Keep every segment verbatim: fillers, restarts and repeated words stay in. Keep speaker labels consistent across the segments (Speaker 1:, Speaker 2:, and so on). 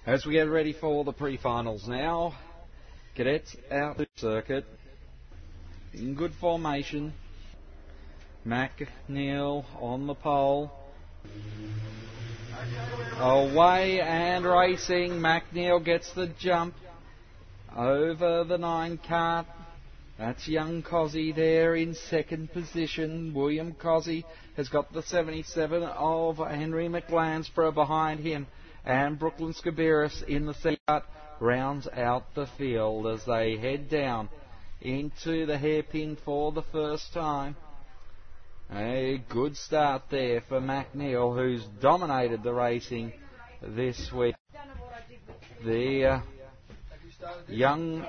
Speaker 1: As we get ready for the pre-finals now, cadets out the circuit in good formation. McNeil on the pole. Away and racing. McNeil gets the jump over the nine cart. That's young Cozzy there in second position. William Cozzy has got the seventy-seven of Henry McLansborough behind him. And Brooklyn Scabiris in the second cart rounds out the field as they head down into the hairpin for the first time. A good start there for McNeil, who's dominated the racing this week. The uh, young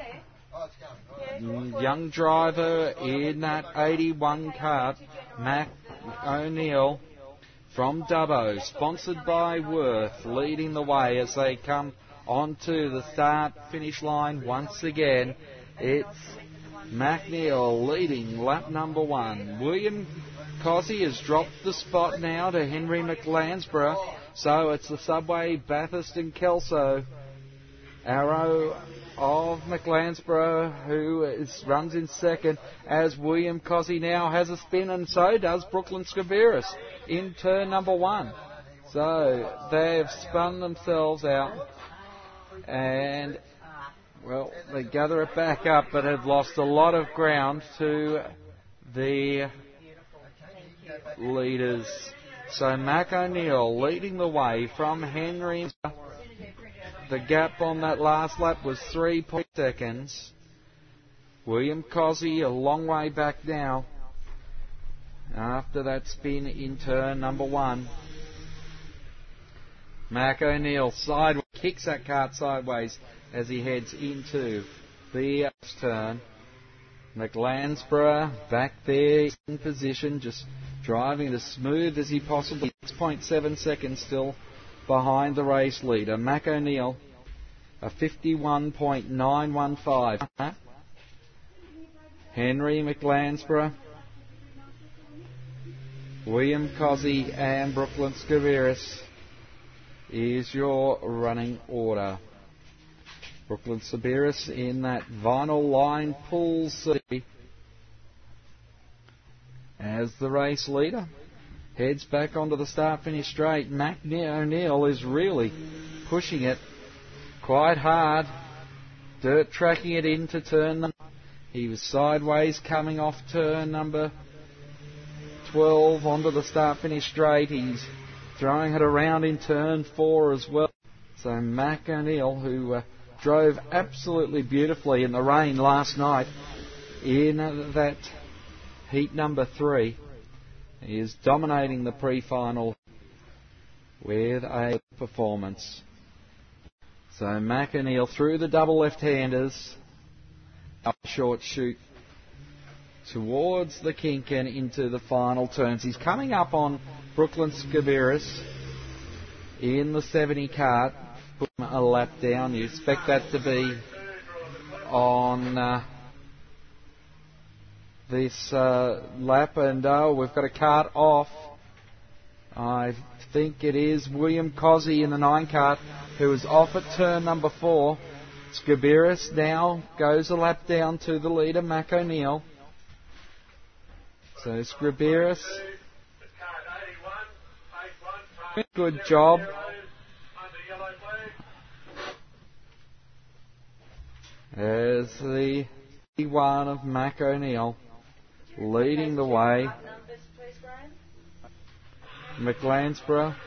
Speaker 1: young driver in that eighty-one cart, Mac O'Neill from Dubbo, sponsored by Worth, leading the way as they come onto the start-finish line once again. It's McNeil leading lap number one. William Cozzy has dropped the spot now to Henry McLansborough, so it's the Subway, Bathurst and Kelso Arrow of McLansborough who is, runs in second, as William Cozzy now has a spin, and so does Brooklyn Scabiris in turn number one. So they've spun themselves out and, well, they gather it back up, but have lost a lot of ground to the leaders. So Mac O'Neill leading the way from Henry. The gap on that last lap was three point seconds. William Cozzy a long way back now after that spin in turn number one. Mac O'Neill sideways, kicks that cart sideways as he heads into the turn. McLansborough back there in position, just driving it as smooth as he possibly. six point seven seconds still behind the race leader. Mac O'Neill, a fifty-one point nine one five. Henry McLansborough, William Cozzy and Brooklyn Scabiris is your running order. Brooklyn Scabiris in that vinyl line pool C as the race leader heads back onto the start-finish straight. Mac O'Neill is really pushing it quite hard, dirt tracking it into turn number. He was sideways coming off turn number twelve onto the start-finish straight. He's throwing it around in turn four as well. So Mac O'Neill, who uh, drove absolutely beautifully in the rain last night in uh, that heat number three, he is dominating the pre-final with a performance. So Mac O'Neill through the double left-handers, up short shoot towards the kink and into the final turns. He's coming up on Brooklyn Scabiris in the seventy cart. Put him a lap down. You expect that to be on uh, this uh, lap, and uh, we've got a cart off. I think it is William Cozzy in the nine cart who is off at turn number four. Scabiris now goes a lap down to the leader, Mac O'Neill. So Scabiris, good job. As the one of Mac O'Neill leading the way. McLansborough.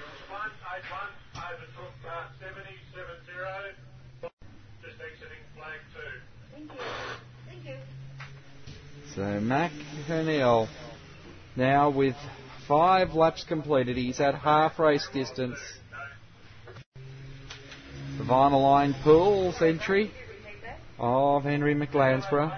Speaker 1: So Mac O'Neill now with five laps completed. He's at half race distance. The vinyl line pools entry of Henry McLansborough.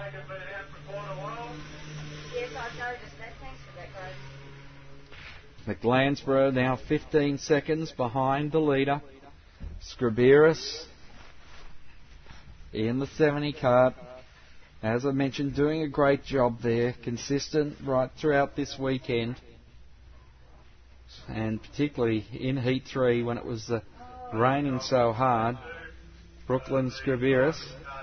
Speaker 1: McLansborough now fifteen seconds behind the leader. Scabiris in the seventy cart. As I mentioned, doing a great job there, consistent right throughout this weekend, and particularly in Heat three when it was uh, raining so hard. Brooklyn Scriveris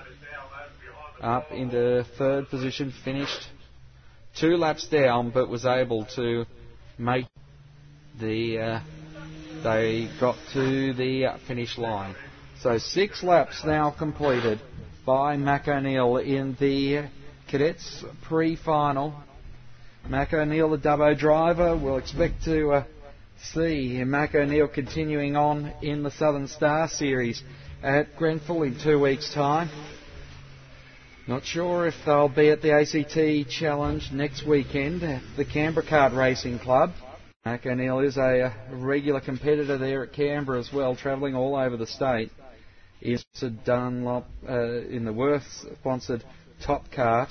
Speaker 1: up into third position, finished two laps down, but was able to make the, uh, they got to the finish line. So six laps now completed by Mac O'Neill in the Cadets pre-final. Mac O'Neill, the Dubbo driver, will expect to uh, see Mac O'Neill continuing on in the Southern Star Series at Grenfell in two weeks' time. Not sure if they'll be at the A C T Challenge next weekend at the Canberra Kart Racing Club. Mac O'Neill is a regular competitor there at Canberra as well, travelling all over the state. Is Dunlop uh, in the Worth-sponsored Top Kart.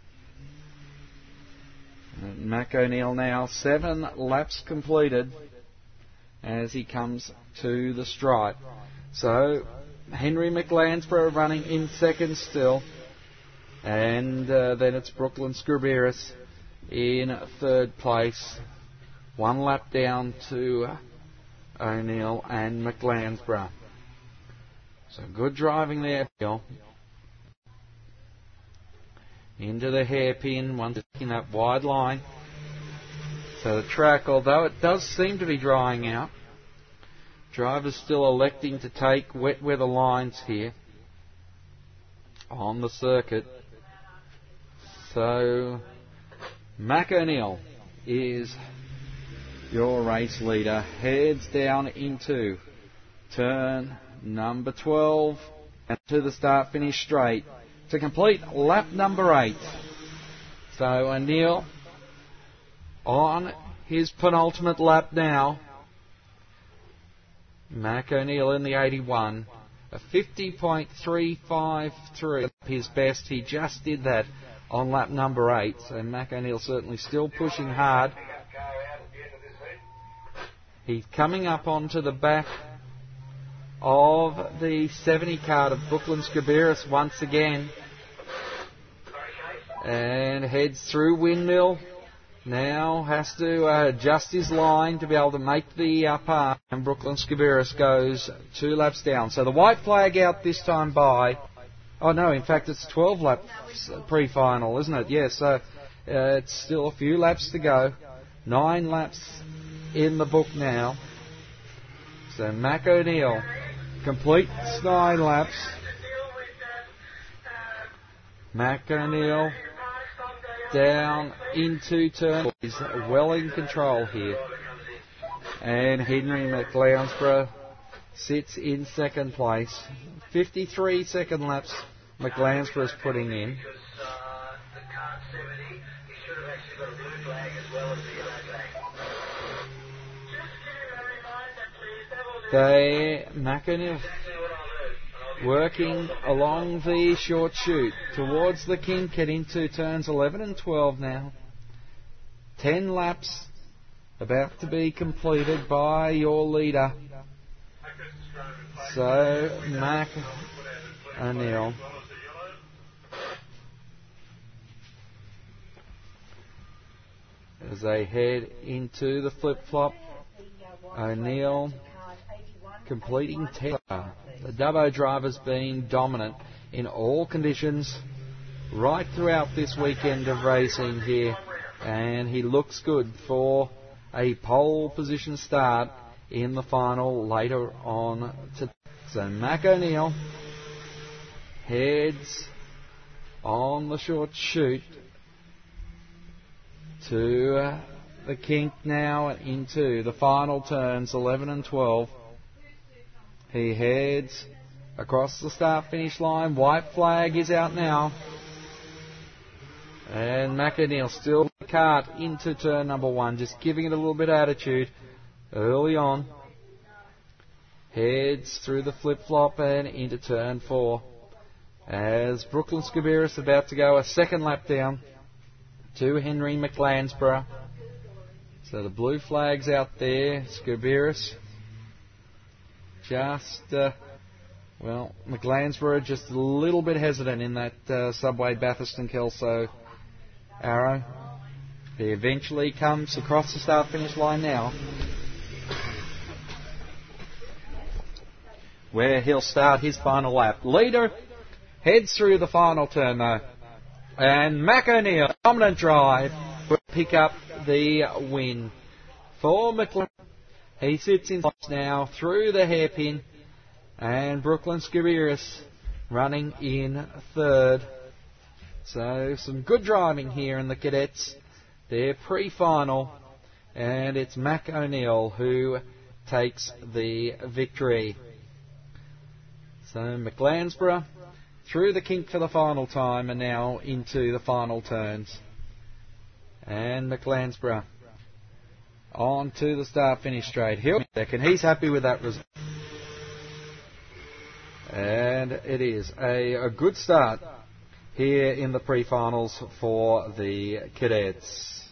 Speaker 1: And Mac O'Neill now seven laps completed as he comes to the stripe. So Henry McLansborough running in second still. And uh, then it's Brooklyn Scriveris in third place. One lap down to O'Neill and McLansborough. So good driving there, Bill. Into the hairpin, one taking that wide line. So the track, although it does seem to be drying out, drivers still electing to take wet weather lines here on the circuit. So Mac O'Neill is your race leader. Heads down into turn number twelve and to the start finish straight to complete lap number eight. So O'Neill on his penultimate lap now. Mac O'Neill in the eighty-one. A fifty point three five three. His best. He just did that on lap number eight. So Mac O'Neill certainly still pushing hard. He's coming up onto the back of the seventy card of Brooklyn Scriveris once again. And heads through Windmill. Now has to uh, adjust his line to be able to make the uh, pass. And Brooklyn Scriveris goes two laps down. So the white flag out this time by... Oh no, in fact it's twelve laps pre-final, isn't it? Yes, so uh, it's still a few laps to go. Nine laps in the book now. So Mac O'Neill completes nine laps. Mac O'Neill down into turn. He's well in control here. And Henry McLansborough sits in second place. fifty-three second laps McLansborough's putting in. They, Mac O'Neill working along the short chute towards the kink and into turns eleven and twelve now. Ten laps about to be completed by your leader. So Mac O'Neill as they head into the flip-flop. O'Neill completing ten. The Dubbo driver's been dominant in all conditions right throughout this weekend of racing here, and he looks good for a pole position start in the final later on today. So Mac O'Neill heads on the short chute to uh, the kink now and into the final turns eleven and twelve. He heads across the start-finish line. White flag is out now. And Mac O'Neill still the kart into turn number one, just giving it a little bit of attitude early on. Heads through the flip-flop and into turn four. As Brooklyn Scriveris about to go a second lap down to Henry McLansborough. So the blue flag's out there. Scriveris just, uh, well, McLansborough just a little bit hesitant in that uh, Subway Bathurst and Kelso arrow. He eventually comes across the start-finish line now. where he'll start his final lap. Leader heads through the final turn though. And Mac O'Neill, dominant drive, will pick up the win for McLaren. He sits in now through the hairpin, and Brooklyn Scabiris running in third. So some good driving here in the cadets. They're pre-final, and it's Mac O'Neill who takes the victory. So McLansborough through the kink for the final time and now into the final turns. And McLansborough on to the start-finish straight. He'll be second. He's happy with that result. And it is a, a good start here in the pre-finals for the cadets.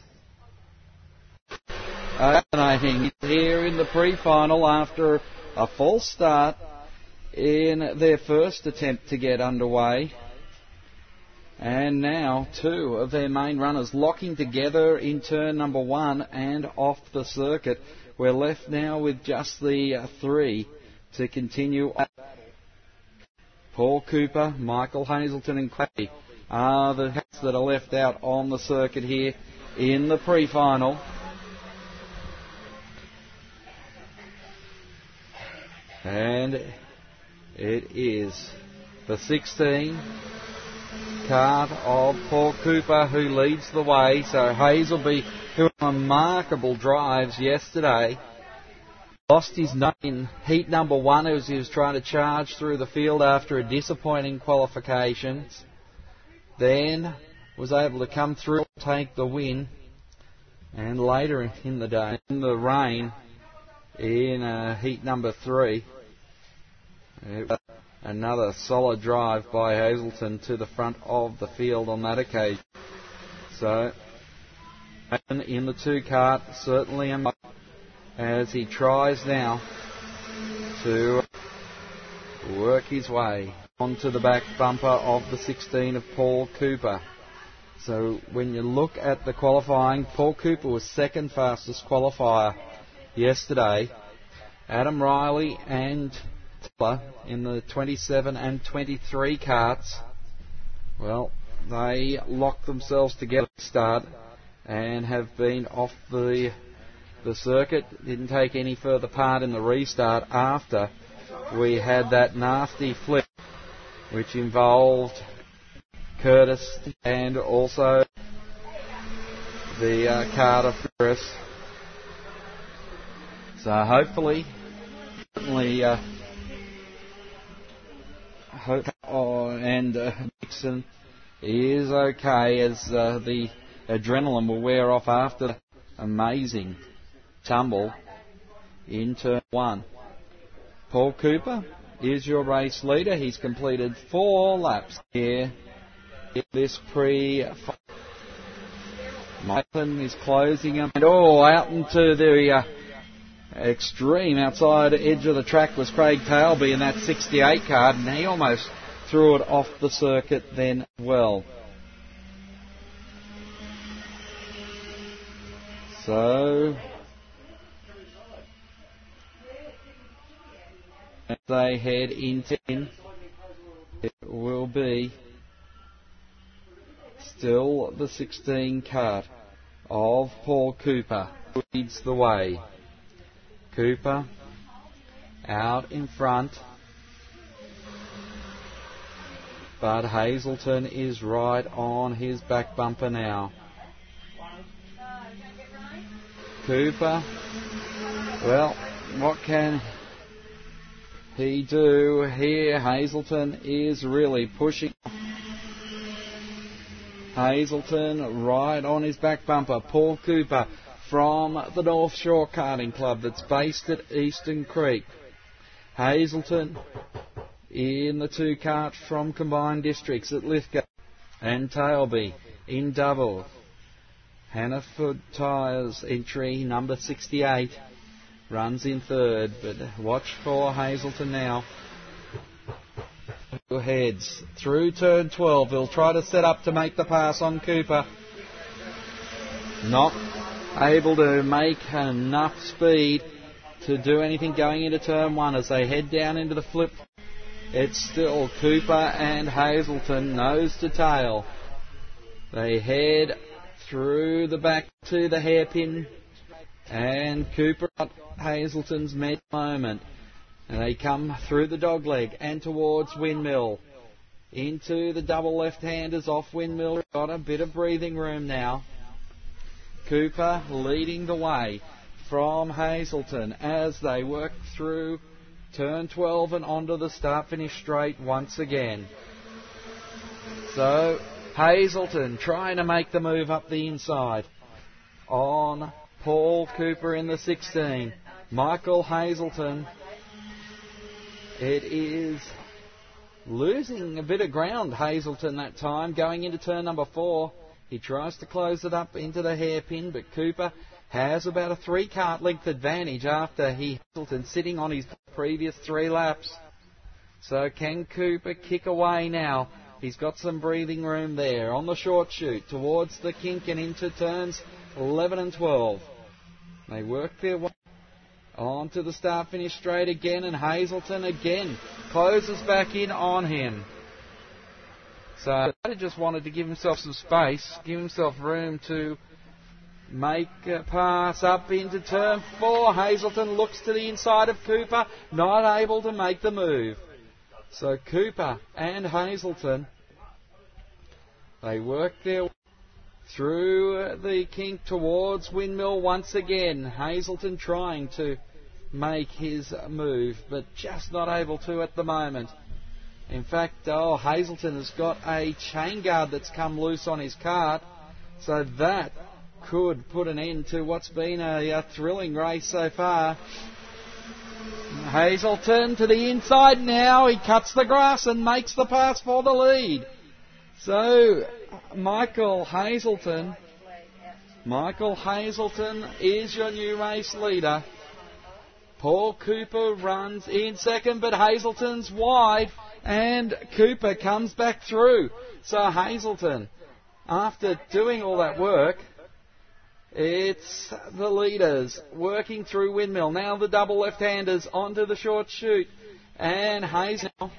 Speaker 1: Fascinating here in the pre-final after a false start in their first attempt to get underway. And now two of their main runners locking together in turn number one and off the circuit. We're left now with just the uh, three to continue. Paul Cooper, Michael Hazelton and Clay are the hats that are left out on the circuit here in the pre-final. And it is the sixteen cart of Paul Cooper who leads the way. So Hazelby, who had remarkable drives yesterday, lost his nose in heat number one as he was trying to charge through the field after a disappointing qualifications. Then was able to come through and take the win. And later in the day, in the rain, in uh, heat number three, another solid drive by Hazelton to the front of the field on that occasion. So, in the two cart, certainly as he tries now to work his way onto the back bumper of the sixteen of Paul Cooper. So when you look at the qualifying, Paul Cooper was second fastest qualifier yesterday. Adam Riley and Taylor in the twenty-seven and twenty-three carts, well, they locked themselves together to start and have been off the the circuit. Didn't take any further part in the restart after we had that nasty flip, which involved Curtis and also the uh, Carter Ferris. So hopefully, certainly, uh, hope oh, and uh, Dixon is okay as uh, the adrenaline will wear off after the amazing tumble in turn one. Paul Cooper is your race leader. He's completed four laps here in this pre. Maitland is closing him. And oh, out into the uh, extreme outside edge of the track was Craig Tailby in that sixty-eight card, and he almost threw it off the circuit then well. So as they head into in, it will be still the sixteen cart of Paul Cooper who leads the way. Cooper out in front, but Hazelton is right on his back bumper now. Cooper, well, what can he do here? Hazelton is really pushing. Hazelton right on his back bumper. Paul Cooper from the North Shore Karting Club that's based at Eastern Creek. Hazelton in the two cart from Combined Districts at Lithgow. And Tailby in double. Hannaford Tyres entry number sixty-eight runs in third, but watch for Hazelton now. Heads through turn twelve. He'll try to set up to make the pass on Cooper. Not able to make enough speed to do anything going into turn one as they head down into the flip. It's still Cooper and Hazelton nose to tail. They head through the back to the hairpin, and Cooper at Hazelton's med moment. And they come through the dogleg and towards Windmill. Into the double left-handers off Windmill. Got a bit of breathing room now. Cooper leading the way from Hazelton as they work through turn twelve and onto the start-finish straight once again. So Hazelton trying to make the move up the inside on Paul Cooper in the sixteen. Michael Hazelton. It is losing a bit of ground, Hazelton, that time, going into turn number four. He tries to close it up into the hairpin, but Cooper has about a three-cart length advantage after he Hazelton sitting on his previous three laps. So can Cooper kick away now? He's got some breathing room there on the short chute towards the kink and into turns eleven and twelve. They work their way on to the start-finish straight again, and Hazelton again closes back in on him. So he just wanted to give himself some space, give himself room to make a pass up into turn four. Hazelton looks to the inside of Cooper, not able to make the move. So Cooper and Hazelton, they work their way through the kink towards Windmill once again. Hazelton trying to make his move, but just not able to at the moment. In fact, oh, Hazelton has got a chain guard that's come loose on his cart, so that could put an end to what's been a, a thrilling race so far. Hazelton to the inside now. He cuts the grass and makes the pass for the lead. So Michael Hazelton, Michael Hazelton is your new race leader. Paul Cooper runs in second, but Hazelton's wide, and Cooper comes back through. So Hazelton, after doing all that work, it's the leaders working through Windmill. Now the double left-handers onto the short chute, and Hazelton,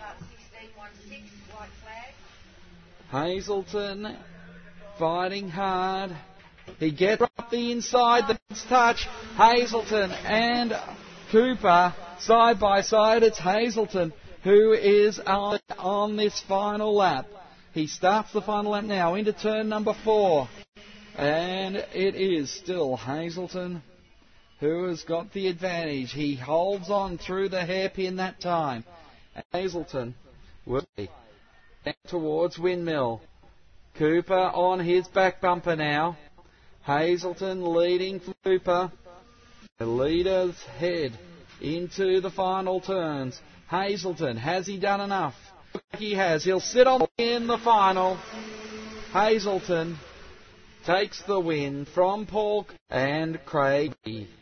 Speaker 1: Hazelton fighting hard. He gets up the inside, the touch. Hazelton and Cooper side by side. It's Hazelton who is on, on this final lap. He starts the final lap now into turn number four. And it is still Hazelton who has got the advantage. He holds on through the hairpin that time. Hazelton will be towards Windmill. Cooper on his back bumper now. Hazelton leading Cooper. The leaders head into the final turns. Hazelton, has he done enough? He has. He'll sit on in the final. Hazelton takes the win from Paul and Craig.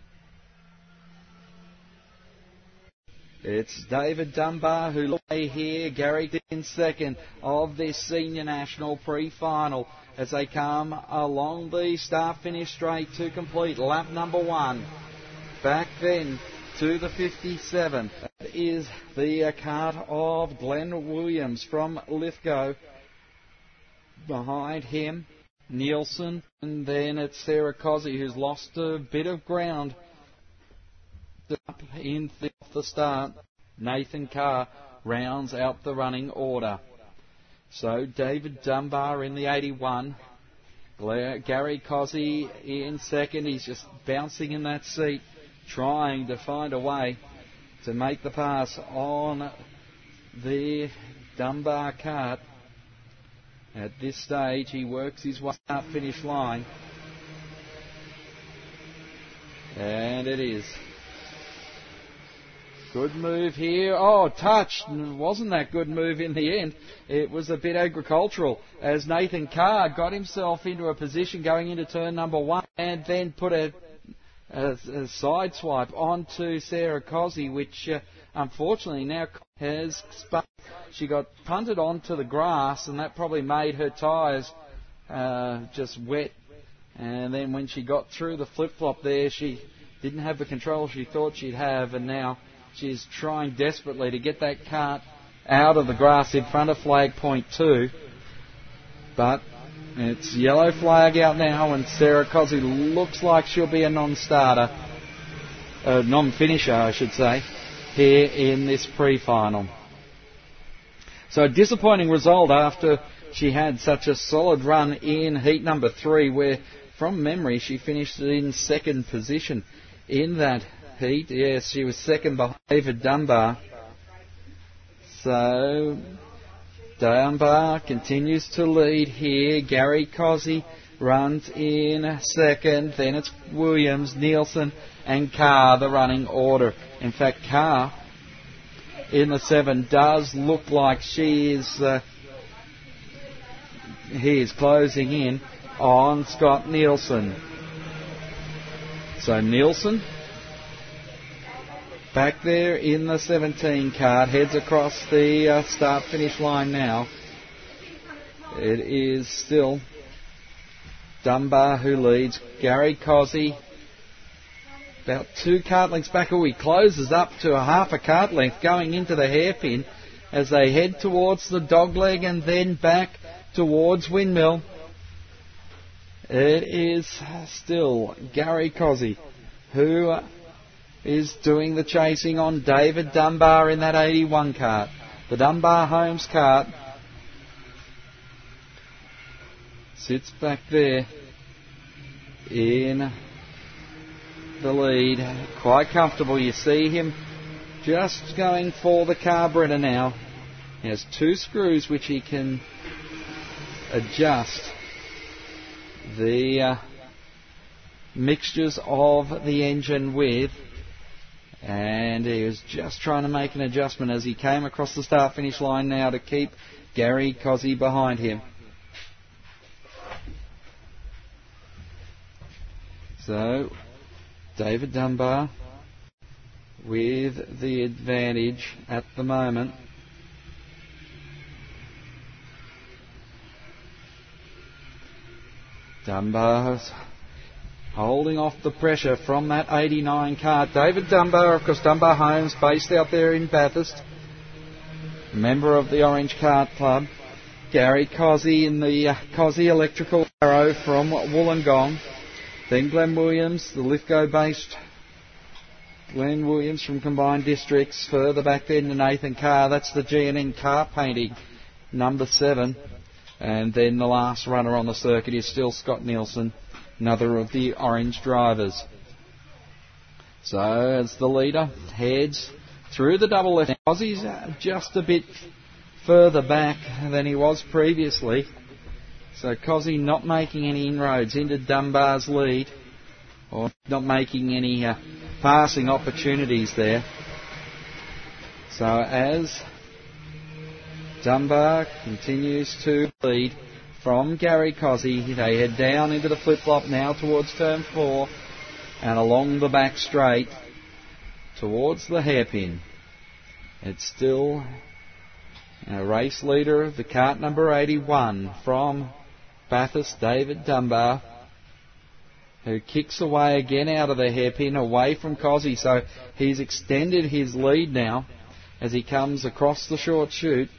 Speaker 1: It's David Dunbar who lay here. Gary in second of this Senior National pre-final as they come along the start-finish straight to complete lap number one. Back then to the fifty-seven that is the cart of Glenn Williams from Lithgow. Behind him, Nielsen, and then it's Sarah Cozzi who's lost a bit of ground up in the, the start. Nathan Carr rounds out the running order. So David Dunbar in the eighty-one. Gary Cozzi in second. He's just bouncing in that seat, trying to find a way to make the pass on the Dunbar cart. At this stage, he works his way up finish line. And it is. Good move here. Oh, touch. Wasn't that good move in the end? It was a bit agricultural as Nathan Carr got himself into a position going into turn number one and then put a, a, a side swipe onto Sarah Cozzi, which uh, unfortunately now has spun. She got punted onto the grass, and that probably made her tyres uh, just wet. And then when she got through the flip-flop there, she didn't have the control she thought she'd have, and now she's trying desperately to get that cart out of the grass in front of flag point two. But it's yellow flag out now, and Sarah Cozzi looks like she'll be a non-starter, a non-finisher, I should say, here in this pre-final. So a disappointing result after she had such a solid run in heat number three, where, from memory, she finished in second position in that heat. Yes, she was second behind David Dunbar. So Dunbar continues to lead here. Gary Cozzi runs in second. Then it's Williams, Nielsen and Carr, the running order. In fact, Carr in the seven does look like she is... Uh, he is closing in on Scott Nielsen. So Nielsen back there in the seventeen card, heads across the uh, start-finish line now. It is still Dunbar who leads. Gary Cozzi about two cart lengths back. Oh, he closes up to a half a cart length going into the hairpin as they head towards the dogleg and then back towards Windmill. It is still Gary Cozzi who is doing the chasing on David Dunbar in that eighty-one cart. The Dunbar Homes cart sits back there in the lead, quite comfortable. You see him just going for the carburetor now. He has two screws which he can adjust the uh, mixtures of the engine with, and he was just trying to make an adjustment as he came across the start-finish line now to keep Gary Cozzi behind him. So David Dunbar with the advantage at the moment. Dunbar's holding off the pressure from that eighty-nine car. David Dunbar, of course, Dunbar Homes, based out there in Bathurst, member of the Orange Cart Club. Gary Cozzi in the uh, Cozzi Electrical Arrow from Wollongong. Then Glenn Williams, the Lithgow-based Glenn Williams from Combined Districts. Further back then to Nathan Carr, that's the G and N Car Painting, number seven. And then the last runner on the circuit is still Scott Nielsen, another of the Orange drivers. So as the leader heads through the double left, Cozzi's just a bit further back than he was previously. So Cozzi not making any inroads into Dunbar's lead, or not making any uh, passing opportunities there. So as Dunbar continues to lead from Gary Cozzi, they head down into the flip-flop now towards turn four and along the back straight towards the hairpin. It's still a race leader, the cart number eighty-one from Bathurst, David Dunbar, who kicks away again out of the hairpin, away from Cozzi. So he's extended his lead now as he comes across the short chute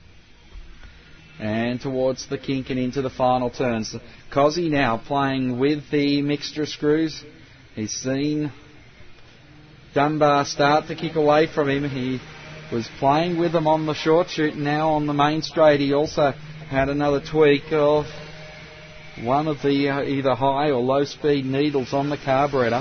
Speaker 1: and towards the kink and into the final turns. Cozzi now playing with the mixture screws. He's seen Dunbar start to kick away from him. He was playing with them on the short chute. Now on the main straight he also had another tweak of one of the uh, either high or low speed needles on the carburetor.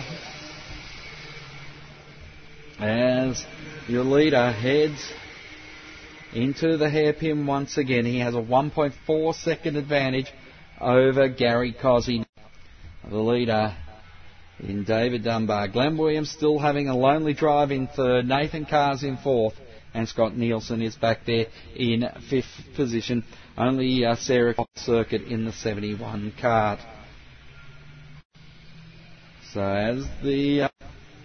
Speaker 1: As your leader heads into the hairpin once again, he has a one point four second advantage over Gary Cozzi, the leader in David Dunbar. Glenn Williams still having a lonely drive in third, Nathan Carr's in fourth, and Scott Nielsen is back there in fifth position. Only uh, Sarah circuit in the seventy-one cart. So as the uh,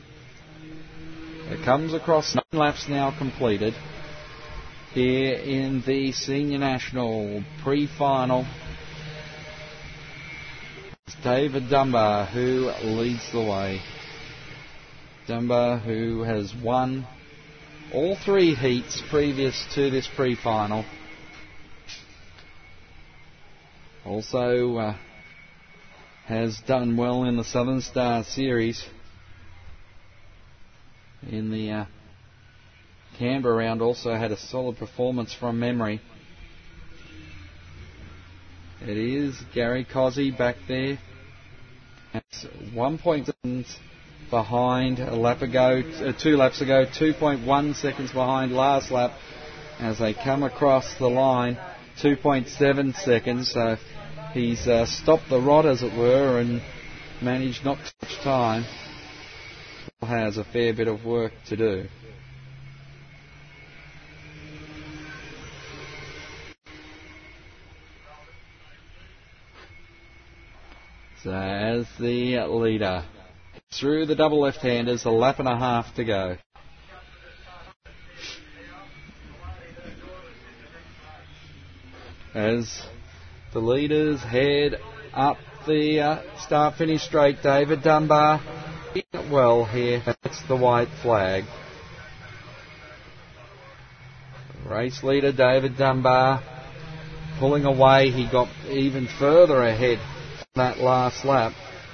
Speaker 1: it comes across, nine laps now completed here in the Senior National pre-final. It's David Dunbar who leads the way. Dunbar, who has won all three heats previous to this pre-final. Also uh, has done well in the Southern Star Series. In the uh, Canberra round, also had a solid performance from memory. It is Gary Cozzi back there. It's one point behind a lap ago, uh, two laps ago, two point one seconds behind last lap as they come across the line, two point seven seconds. So he's uh, stopped the rod, as it were, and managed not to touch time. Has a fair bit of work to do. So as the leader through the double left-handers, a lap and a half to go. As the leaders head up the uh, start-finish straight, David Dunbar well here. That's the white flag. Race leader David Dunbar pulling away. He got even further ahead that last lap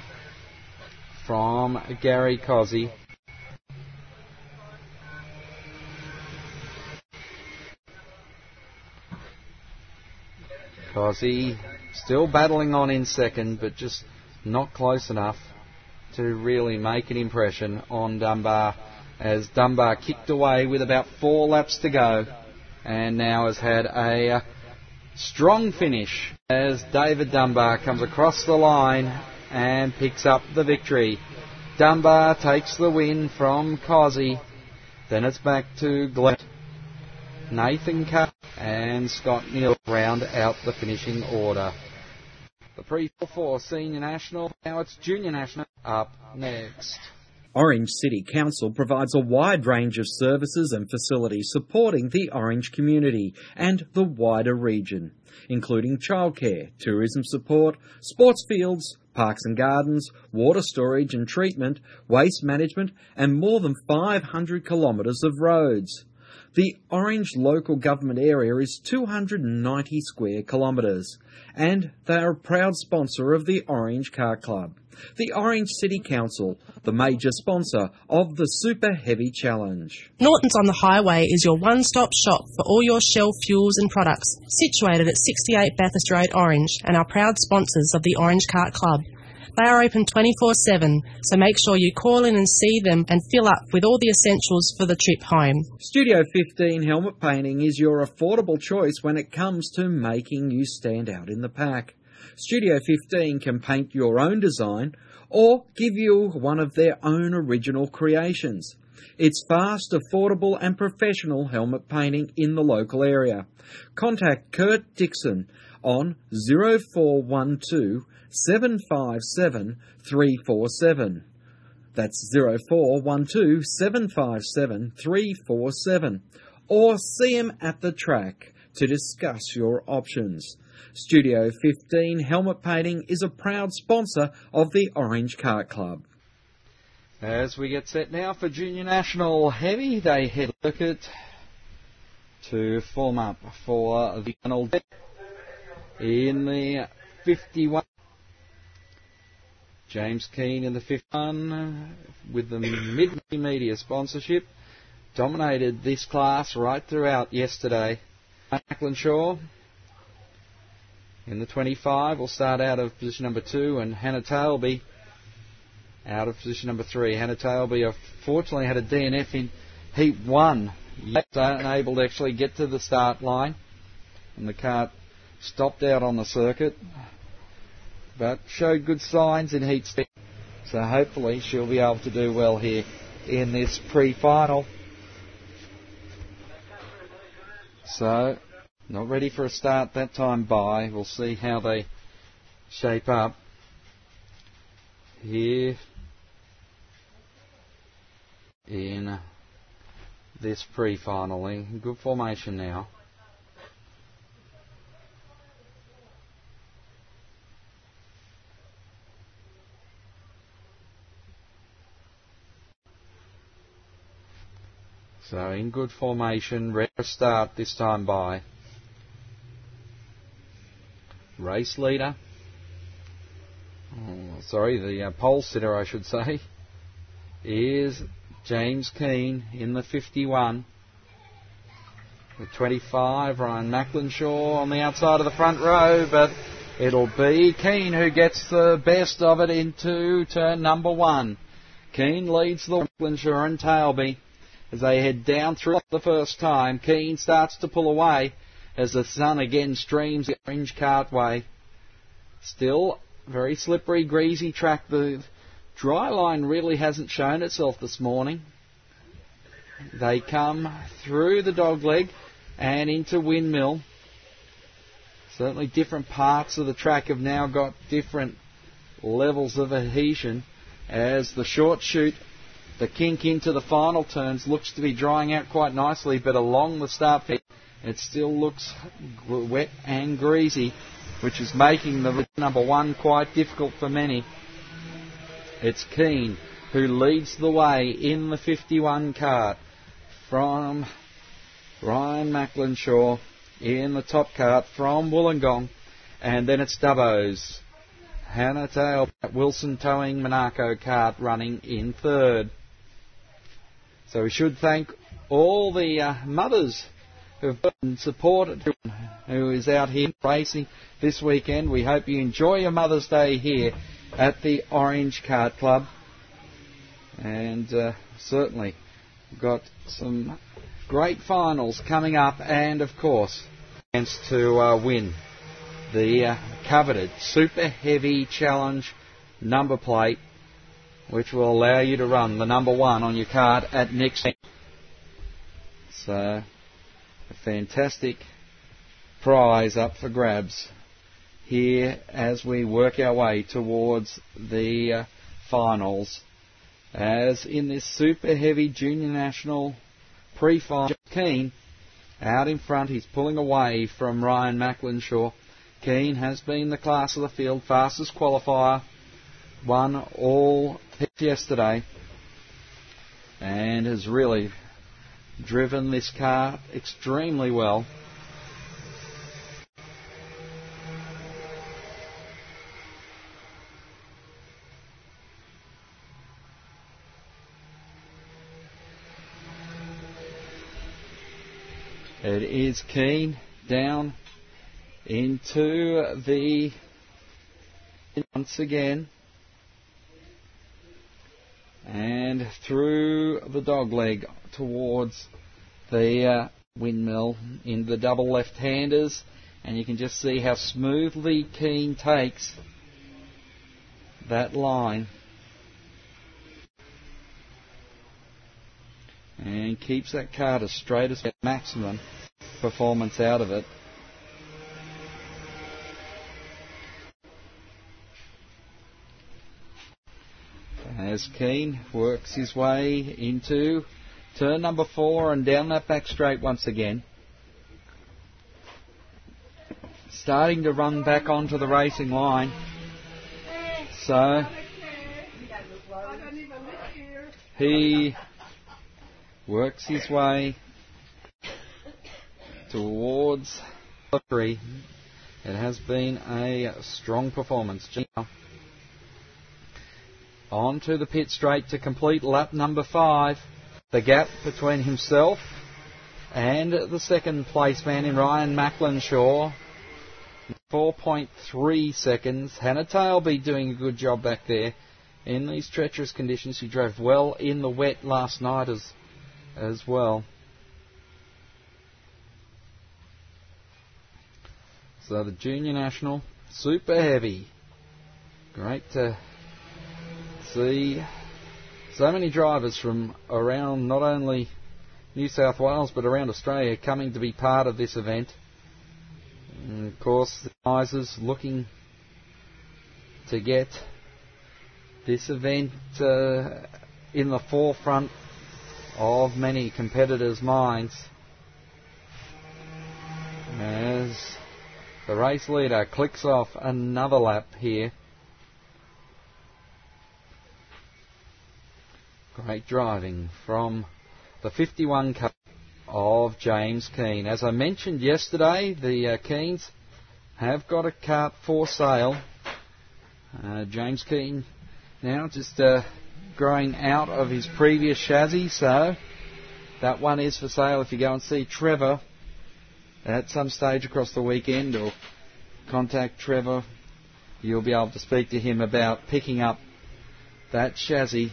Speaker 1: from Gary Cozzi. Cozzi still battling on in second, but just not close enough to really make an impression on Dunbar, as Dunbar kicked away with about four laps to go and now has had a uh, strong finish as David Dunbar comes across the line and picks up the victory. Dunbar takes the win from Cozzi. Then it's back to Glenn, Nathan Cup and Scott Neal round out the finishing order. The pre four Senior National, now it's Junior National up next.
Speaker 2: Orange City Council provides a wide range of services and facilities supporting the Orange community and the wider region, including childcare, tourism support, sports fields, parks and gardens, water storage and treatment, waste management, and more than five hundred kilometres of roads. The Orange local government area is two hundred ninety square kilometres, and they are a proud sponsor of the Orange Car Club. The Orange City Council, the major sponsor of the Super Heavy Challenge.
Speaker 3: Norton's on the Highway is your one-stop shop for all your Shell fuels and products, situated at sixty-eight Bathurst Road, Orange, and are proud sponsors of the Orange Cart Club. They are open twenty-four seven, so make sure you call in and see them and fill up with all the essentials for the trip home.
Speaker 2: Studio fifteen Helmet Painting is your affordable choice when it comes to making you stand out in the pack. Studio fifteen can paint your own design or give you one of their own original creations. It's fast, affordable and professional helmet painting in the local area. Contact Kurt Dixon on zero four one two seven five seven three four seven. That's zero four one two seven five seven three four seven. Or see him at the track to discuss your options. Studio fifteen Helmet Painting is a proud sponsor of the Orange Kart Club.
Speaker 1: As we get set now for Junior National Heavy, they head circuit to form up for the final in the fifty-one. James Keane in the fifty-one with the mid-media sponsorship dominated this class right throughout yesterday. Macklin Shaw in the twenty-five will start out of position number two, and Hannah Tailby out of position number three. Hannah Tailby unfortunately had a D N F in heat one, yet unable to actually get to the start line, and the cart stopped out on the circuit, but showed good signs in heat six. So hopefully she'll be able to do well here in this pre-final. So, not ready for a start that time by. We'll see how they shape up here in this pre-final. In good formation now. So in good formation, ready to start this time by. Race leader, oh, sorry, the uh, pole sitter I should say, is James Keane in the fifty-one. With twenty-five, Ryan Macklinshaw on the outside of the front row, but it'll be Keane who gets the best of it into turn number one. Keane leads the Macklinshaw and Tailby as they head down through the first time. Keane starts to pull away as the sun again streams the orange cartway. Still very slippery, greasy track. The dry line really hasn't shown itself this morning. They come through the dogleg and into Windmill. Certainly different parts of the track have now got different levels of adhesion as the short chute, the kink into the final turns, looks to be drying out quite nicely, but along the start pit it still looks wet and greasy, which is making the number one quite difficult for many. It's Keane who leads the way in the fifty-one cart from Ryan Macklinshaw in the top cart from Wollongong, and then it's Dubbo's Hannah Tail, Wilson Towing Monaco cart running in third. So we should thank all the uh, mothers who have supported, who is out here racing this weekend. We hope you enjoy your Mother's Day here at the Orange Cart Club, and uh, certainly we've got some great finals coming up, and of course chance to uh, win the uh, coveted Super Heavy Challenge number plate, which will allow you to run the number one on your card at next. So a fantastic prize up for grabs here as we work our way towards the uh, finals. As in this Super Heavy Junior National pre-final, Keane out in front. He's pulling away from Ryan Macklinshaw. Keane has been the class of the field, fastest qualifier, won all yesterday, and has really driven this car extremely well. It is Keane down into the once again and through the dogleg towards the uh, Windmill in the double left-handers, and you can just see how smoothly Keane takes that line and keeps that card as straight as maximum performance out of it. As Keane works his way into turn number four and down that back straight once again. Starting to run back onto the racing line. So he works his way towards victory. It has been a strong performance. On to the pit straight to complete lap number five. The gap between himself and the second place man in Ryan Macklinshaw, four point three seconds. Hannah Tailby doing a good job back there in these treacherous conditions. She drove well in the wet last night as, as well. So the Junior National Super Heavy. Great to see so many drivers from around not only New South Wales but around Australia coming to be part of this event. And of course, the organisers looking to get this event uh, in the forefront of many competitors' minds. As the race leader clicks off another lap here. Great driving from the fifty-one Cup of James Keane. As I mentioned yesterday, the uh, Keanes have got a cart for sale. Uh, James Keane now just uh, growing out of his previous chassis, so that one is for sale. If you go and see Trevor at some stage across the weekend, or contact Trevor, you'll be able to speak to him about picking up that chassis,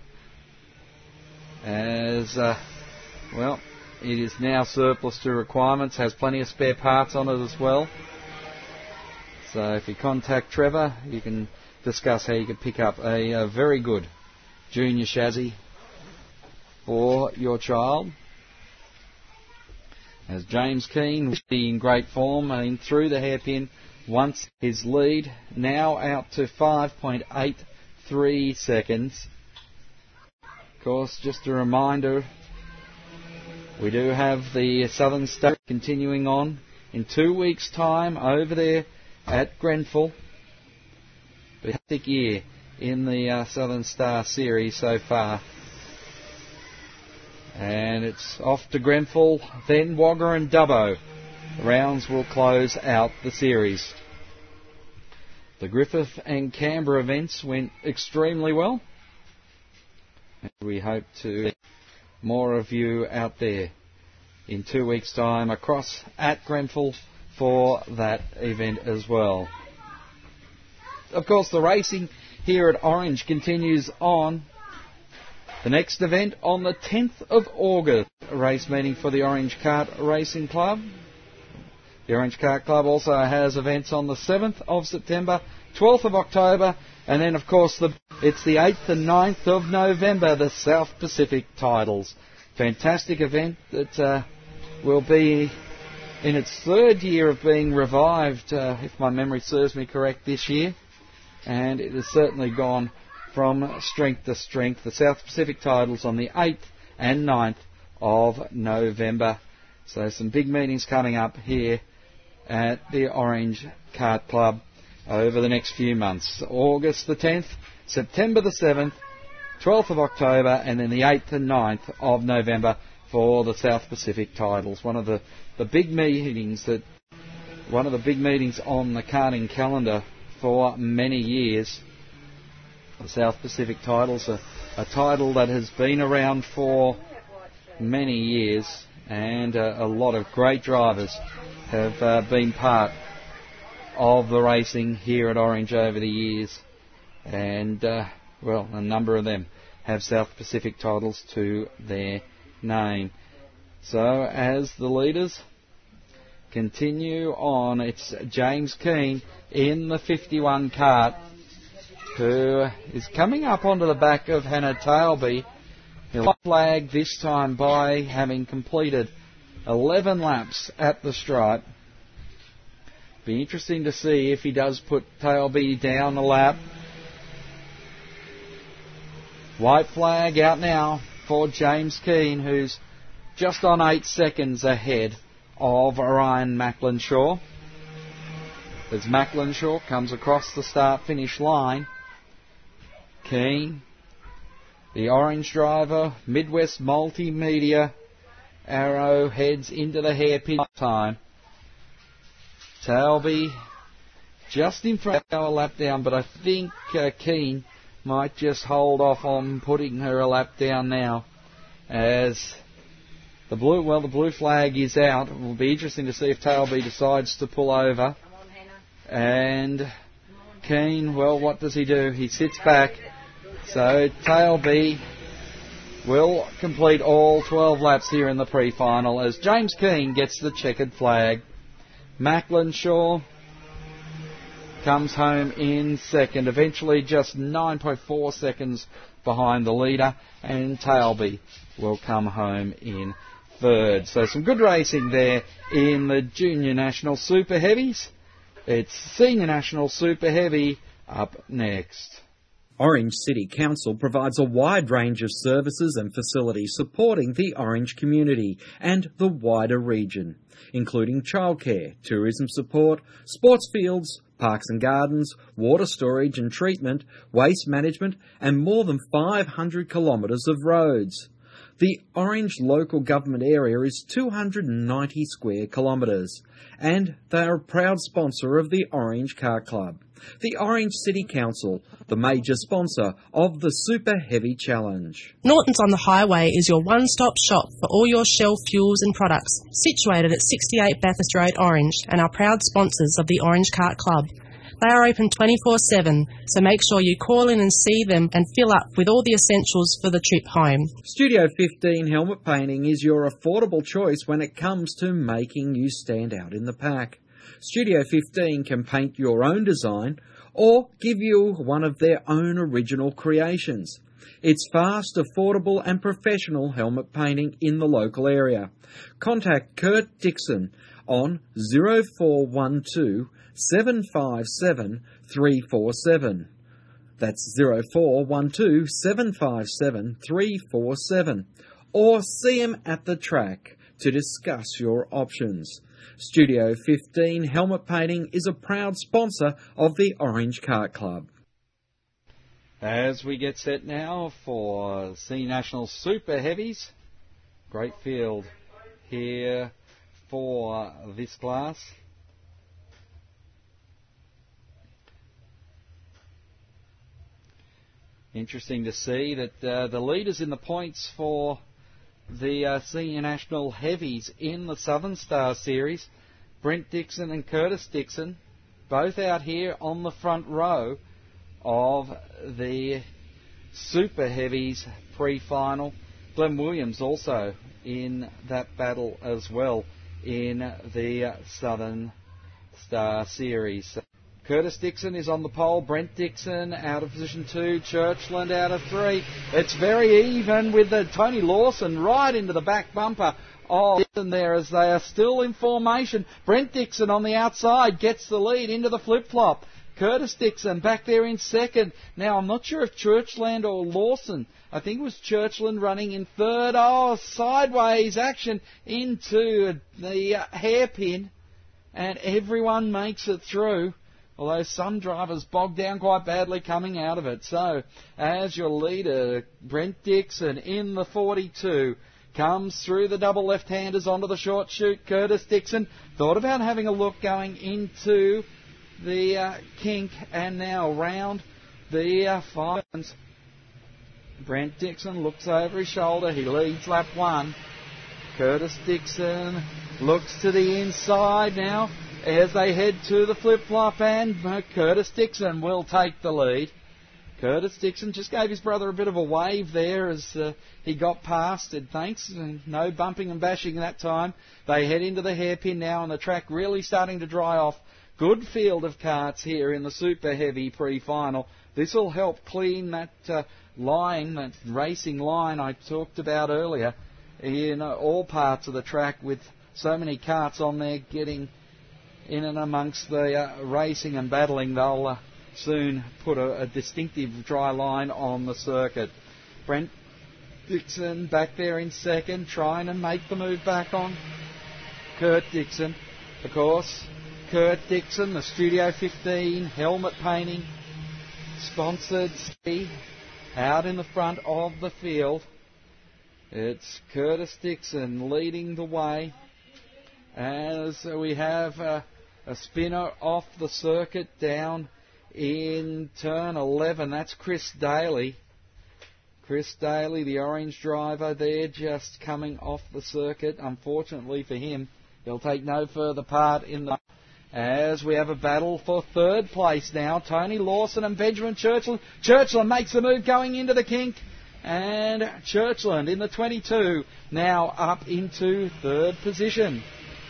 Speaker 1: as uh, well, it is now surplus to requirements, has plenty of spare parts on it as well. So if you contact Trevor, you can discuss how you can pick up a, a very good junior chassis for your child. As James Keane will be in great form, I mean, through the hairpin once, his lead now out to five point eight three seconds. Of course, just a reminder, we do have the Southern Star continuing on in two weeks' time over there at Grenfell. Fantastic year in the uh, Southern Star series so far. And it's off to Grenfell, then Wagga and Dubbo. The rounds will close out the series. The Griffith and Canberra events went extremely well. And we hope to see more of you out there in two weeks' time across at Grenfell for that event as well. Of course, the racing here at Orange continues on. The next event on the tenth of August, a race meeting for the Orange Kart Racing Club. The Orange Kart Club also has events on the seventh of September, twelfth of October, and then, of course, the, it's the eighth and ninth of November, the South Pacific Titles. Fantastic event that uh, will be in its third year of being revived, uh, if my memory serves me correct, this year. And it has certainly gone from strength to strength. The South Pacific Titles on the eighth and ninth of November. So some big meetings coming up here at the Orange Kart Club over the next few months. August the tenth, September the seventh, twelfth of October, and then the eighth and ninth of November for the South Pacific Titles. One of the, the big meetings that, one of the big meetings on the karting calendar for many years. The South Pacific Titles, a, a title that has been around for many years, and uh, a lot of great drivers have uh, been part of the racing here at Orange over the years, and uh, well, a number of them have South Pacific titles to their name. So as the leaders continue on, it's James Keane in the fifty-one kart, who is coming up onto the back of Hannah Tailby. He'll flag this time by having completed eleven laps at the stripe. Be interesting to see if he does put Tailby down a lap. White flag out now for James Keane, who's just on eight seconds ahead of Ryan Macklinshaw. As Macklinshaw comes across the start-finish line, Keane, the orange driver, Midwest Multimedia, Arrow heads into the hairpin time. Tailby just in front of a lap down, but I think uh, Keane might just hold off on putting her a lap down now, as the blue, well, the blue flag is out. It will be interesting to see if Tailby decides to pull over.
Speaker 4: Come on, Hannah.
Speaker 1: And Keane, well, what does he do? He sits back. So Tailby will complete all twelve laps here in the pre-final as James Keane gets the checkered flag. Macklinshaw comes home in second, eventually just nine point four seconds behind the leader, and Tailby will come home in third. So some good racing there in the Junior National Super Heavies. It's Senior National Super Heavy up next.
Speaker 2: Orange City Council provides a wide range of services and facilities supporting the Orange community and the wider region, including childcare, tourism support, sports fields, parks and gardens, water storage and treatment, waste management, and more than five hundred kilometres of roads. The Orange local government area is two hundred ninety square kilometres, and they are a proud sponsor of the Orange Car Club. The Orange City Council, the major sponsor of the Super Heavy Challenge.
Speaker 3: Norton's on the Highway is your one-stop shop for all your Shell fuels and products, situated at sixty-eight Bathurst Road, Orange, and are proud sponsors of the Orange Cart Club. They are open twenty-four seven, so make sure you call in and see them and fill up with all the essentials for the trip home.
Speaker 2: Studio fifteen Helmet Painting is your affordable choice when it comes to making you stand out in the pack. Studio fifteen can paint your own design or give you one of their own original creations. It's fast, affordable and professional helmet painting in the local area. Contact Kurt Dixon on zero four one two seven five seven three four seven. That's zero four one two seven five seven three four seven. Or see him at the track to discuss your options. Studio fifteen Helmet Painting is a proud sponsor of the Orange Cart Club.
Speaker 1: As we get set now for Senior National Super Heavies, great field here for this class. Interesting to see that uh, the leaders in the points for the uh, Senior National Heavies in the Southern Star Series, Brent Dixon and Curtis Dixon, both out here on the front row of the Super Heavies pre-final. Glenn Williams also in that battle as well in the Southern Star Series. Curtis Dixon is on the pole. Brent Dixon out of position two. Churchland out of three. It's very even with the Tony Lawson right into the back bumper of Dixon there as they are still in formation. Brent Dixon on the outside gets the lead into the flip-flop. Curtis Dixon back there in second. Now, I'm not sure if Churchland or Lawson. I think it was Churchland running in third. Oh, sideways action into the uh, hairpin. And everyone makes it through. Although some drivers bogged down quite badly coming out of it. So, as your leader, Brent Dixon in the forty-two, comes through the double left-handers onto the short chute. Curtis Dixon thought about having a look going into the uh, kink and now round the uh, five. Brent Dixon looks over his shoulder. He leads lap one. Curtis Dixon looks to the inside now as they head to the flip-flop, and uh, Curtis Dixon will take the lead. Curtis Dixon just gave his brother a bit of a wave there as uh, he got past it. Thanks, and no bumping and bashing that time. They head into the hairpin now, and the track really starting to dry off. Good field of karts here in the Super Heavy pre-final. This will help clean that uh, line, that racing line I talked about earlier, in uh, all parts of the track with so many karts on there getting in and amongst the uh, racing and battling. They'll uh, soon put a, a distinctive dry line on the circuit. Brent Dixon back there in second, trying to make the move back on Kurt Dixon. Of course, Kurt Dixon, the Studio fifteen helmet painting sponsored ski out in the front of the field. It's Curtis Dixon leading the way as we have uh, a spinner off the circuit down in turn eleven. That's Chris Daly. Chris Daly, the orange driver there, just coming off the circuit. Unfortunately for him, he'll take no further part in the... As we have a battle for third place now. Tony Lawson and Benjamin Churchland. Churchland makes the move going into the kink. And Churchland in the twenty-two, now up into third position.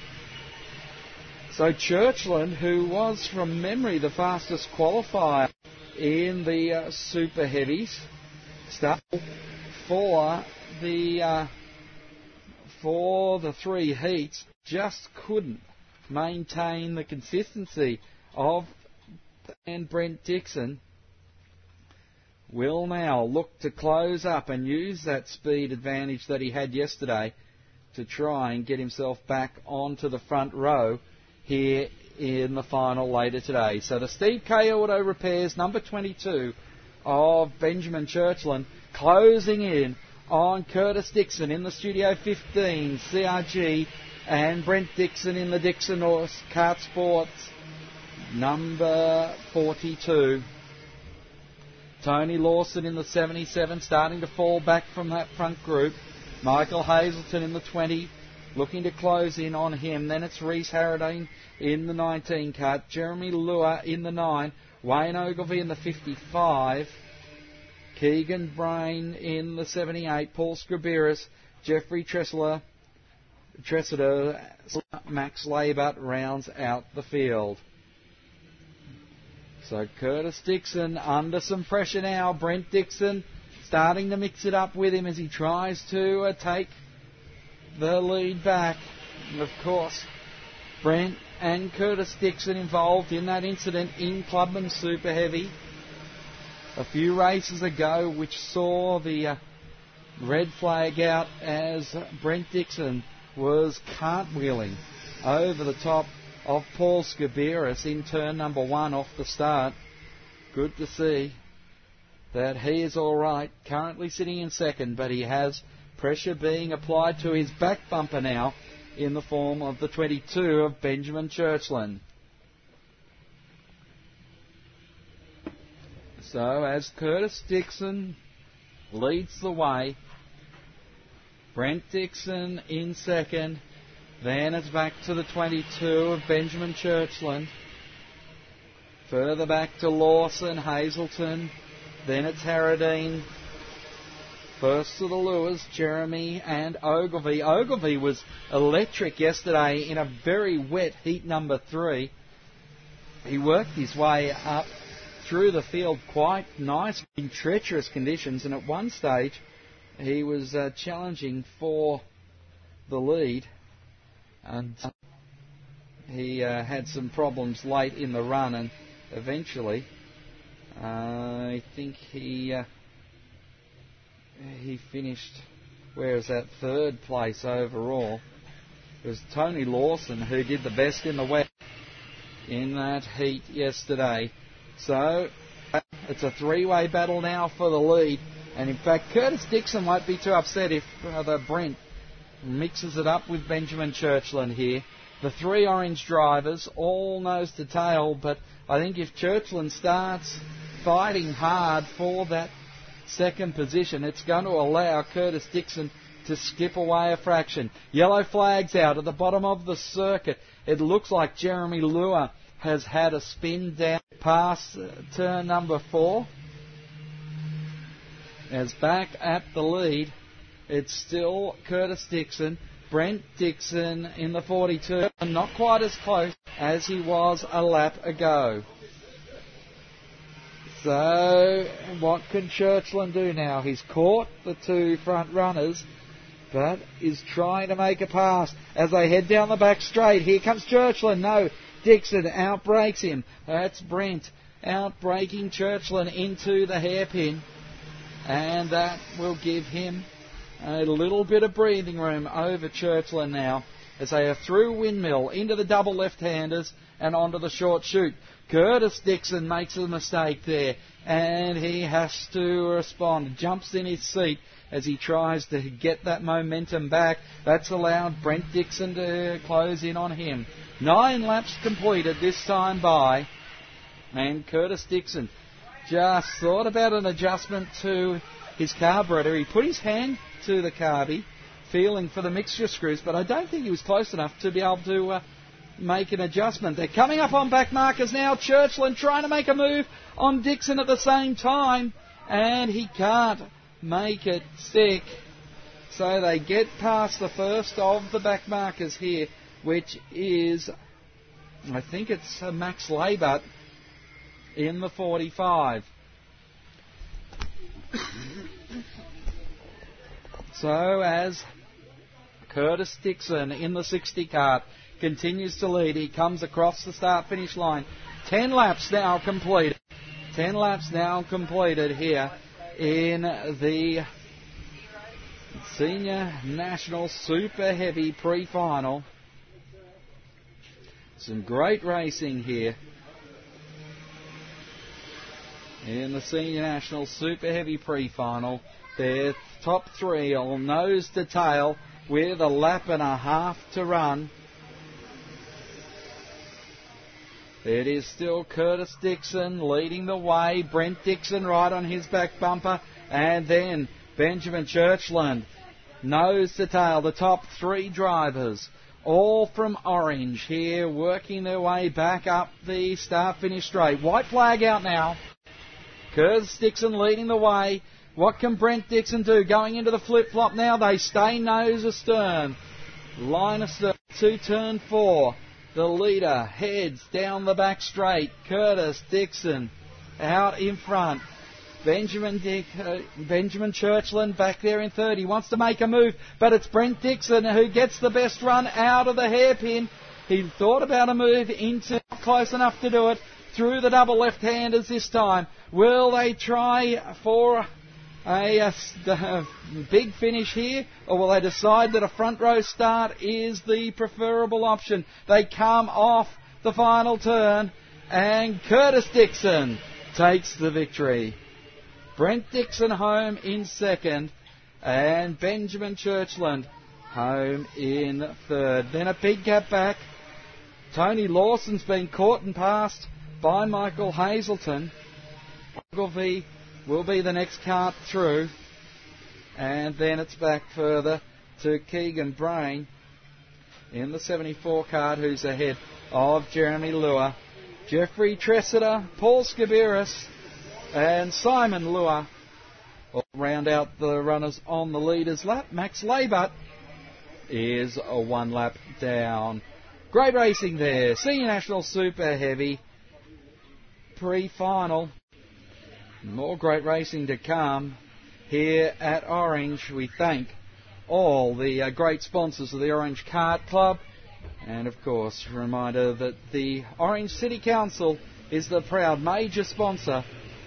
Speaker 1: So Churchland, who was from memory the fastest qualifier in the uh, Super Heavies, start for the uh, for the three heats, just couldn't maintain the consistency of and Brent Dixon will now look to close up and use that speed advantage that he had yesterday to try and get himself back onto the front row here in the final later today. So the Steve K Auto Repairs number twenty-two of Benjamin Churchland closing in on Curtis Dixon in the Studio fifteen, C R G, and Brent Dixon in the Dixon Horse Kart Sports, number forty-two. Tony Lawson in the seventy-seven, starting to fall back from that front group. Michael Hazelton in the twenty, looking to close in on him. Then it's Reese Harradine in the nineteen kart, Jeremy Lua in the nine, Wayne Ogilvie in the fifty-five, Keegan Brain in the seventy-eight, Paul Scriberis, Jeffrey Tressler, Tressler, Max Labert rounds out the field. So Curtis Dixon under some pressure now. Brent Dixon starting to mix it up with him as he tries to uh, take the lead back. And of course, Brent and Curtis Dixon involved in that incident in Clubman Super Heavy a few races ago, which saw the uh, red flag out as Brent Dixon was cartwheeling over the top of Paul Scabiris in turn number one off the start. Good to see that he is all right, currently sitting in second, but he has pressure being applied to his back bumper now in the form of the twenty-two of Benjamin Churchland. So as Curtis Dixon leads the way, Brent Dixon in second, then it's back to the twenty-two of Benjamin Churchland. Further back to Lawson, Hazelton, then it's Harradine. First to the Lewis, Jeremy and Ogilvie. Ogilvie was electric yesterday in a very wet heat number three. He worked his way up through the field quite nice in treacherous conditions, and at one stage he was uh, challenging for the lead, and he uh, had some problems late in the run, and eventually uh, I think he uh, he finished, where is that, third place overall. It was Tony Lawson who did the best in the wet in that heat yesterday. So it's a three-way battle now for the lead, and in fact Curtis Dixon won't be too upset if uh, Brent mixes it up with Benjamin Churchland here. The three orange drivers all nose to tail, but I think if Churchland starts fighting hard for that second position, it's going to allow Curtis Dixon to skip away a fraction. Yellow flags out at the bottom of the circuit. It looks like Jeremy Lua has had a spin down past uh, turn number four. As back at the lead, it's still Curtis Dixon. Brent Dixon in the forty-two, and not quite as close as he was a lap ago. So what can Churchland do now? He's caught the two front runners, but is trying to make a pass as they head down the back straight. Here comes Churchland. No, Dixon outbrakes him. That's Brent outbraking Churchland into the hairpin, and that will give him a little bit of breathing room over Churchland now as they are through Windmill into the double left-handers and onto the short chute. Curtis Dixon makes a mistake there, and he has to respond. Jumps in his seat as he tries to get that momentum back. That's allowed Brent Dixon to close in on him. Nine laps completed this time by, and Curtis Dixon just thought about an adjustment to his carburetor. He put his hand to the carby, feeling for the mixture screws, but I don't think he was close enough to be able to uh, make an adjustment. They're coming up on back markers now. Churchland trying to make a move on Dixon at the same time, and he can't make it stick. So they get past the first of the back markers here, which is, I think it's uh, Max Labert in the forty-five. So as Curtis Dixon in the sixty kart continues to lead, he comes across the start-finish line. Ten laps now completed. Ten laps now completed here in the Senior National Super Heavy pre-final. Some great racing here in the Senior National Super Heavy Pre-Final. Their top three all nose to tail with a lap and a half to run. It is still Curtis Dixon leading the way. Brent Dixon right on his back bumper. And then Benjamin Churchland, nose to tail. The top three drivers, all from Orange here, working their way back up the start-finish straight. White flag out now. Curtis Dixon leading the way. What can Brent Dixon do? Going into the flip-flop now. They stay nose astern. Line astern to turn four. The leader heads down the back straight. Curtis Dixon out in front. Benjamin Dick, uh, Benjamin Churchland back there in third. He wants to make a move, but it's Brent Dixon who gets the best run out of the hairpin. He thought about a move into close enough to do it. Through the double left-handers this time. Will they try for a, a, a big finish here, or will they decide that a front row start is the preferable option? They come off the final turn, and Curtis Dixon takes the victory. Brent Dixon home in second, and Benjamin Churchland home in third. Then a big gap back. Tony Lawson's been caught and passed by Michael Hazelton. Ogilvie will be the next cart through, and then it's back further to Keegan Brain in the seventy-four cart, who's ahead of Jeremy Lua. Jeffrey Tressida, Paul Skabiris, and Simon Lua will round out the runners on the leader's lap. Max Labert is a one lap down. Great racing there. Senior National Super Heavy pre-final. More great racing to come here at Orange. We thank all the uh, great sponsors of the Orange Kart Club. And, of course, a reminder that the Orange City Council is the proud major sponsor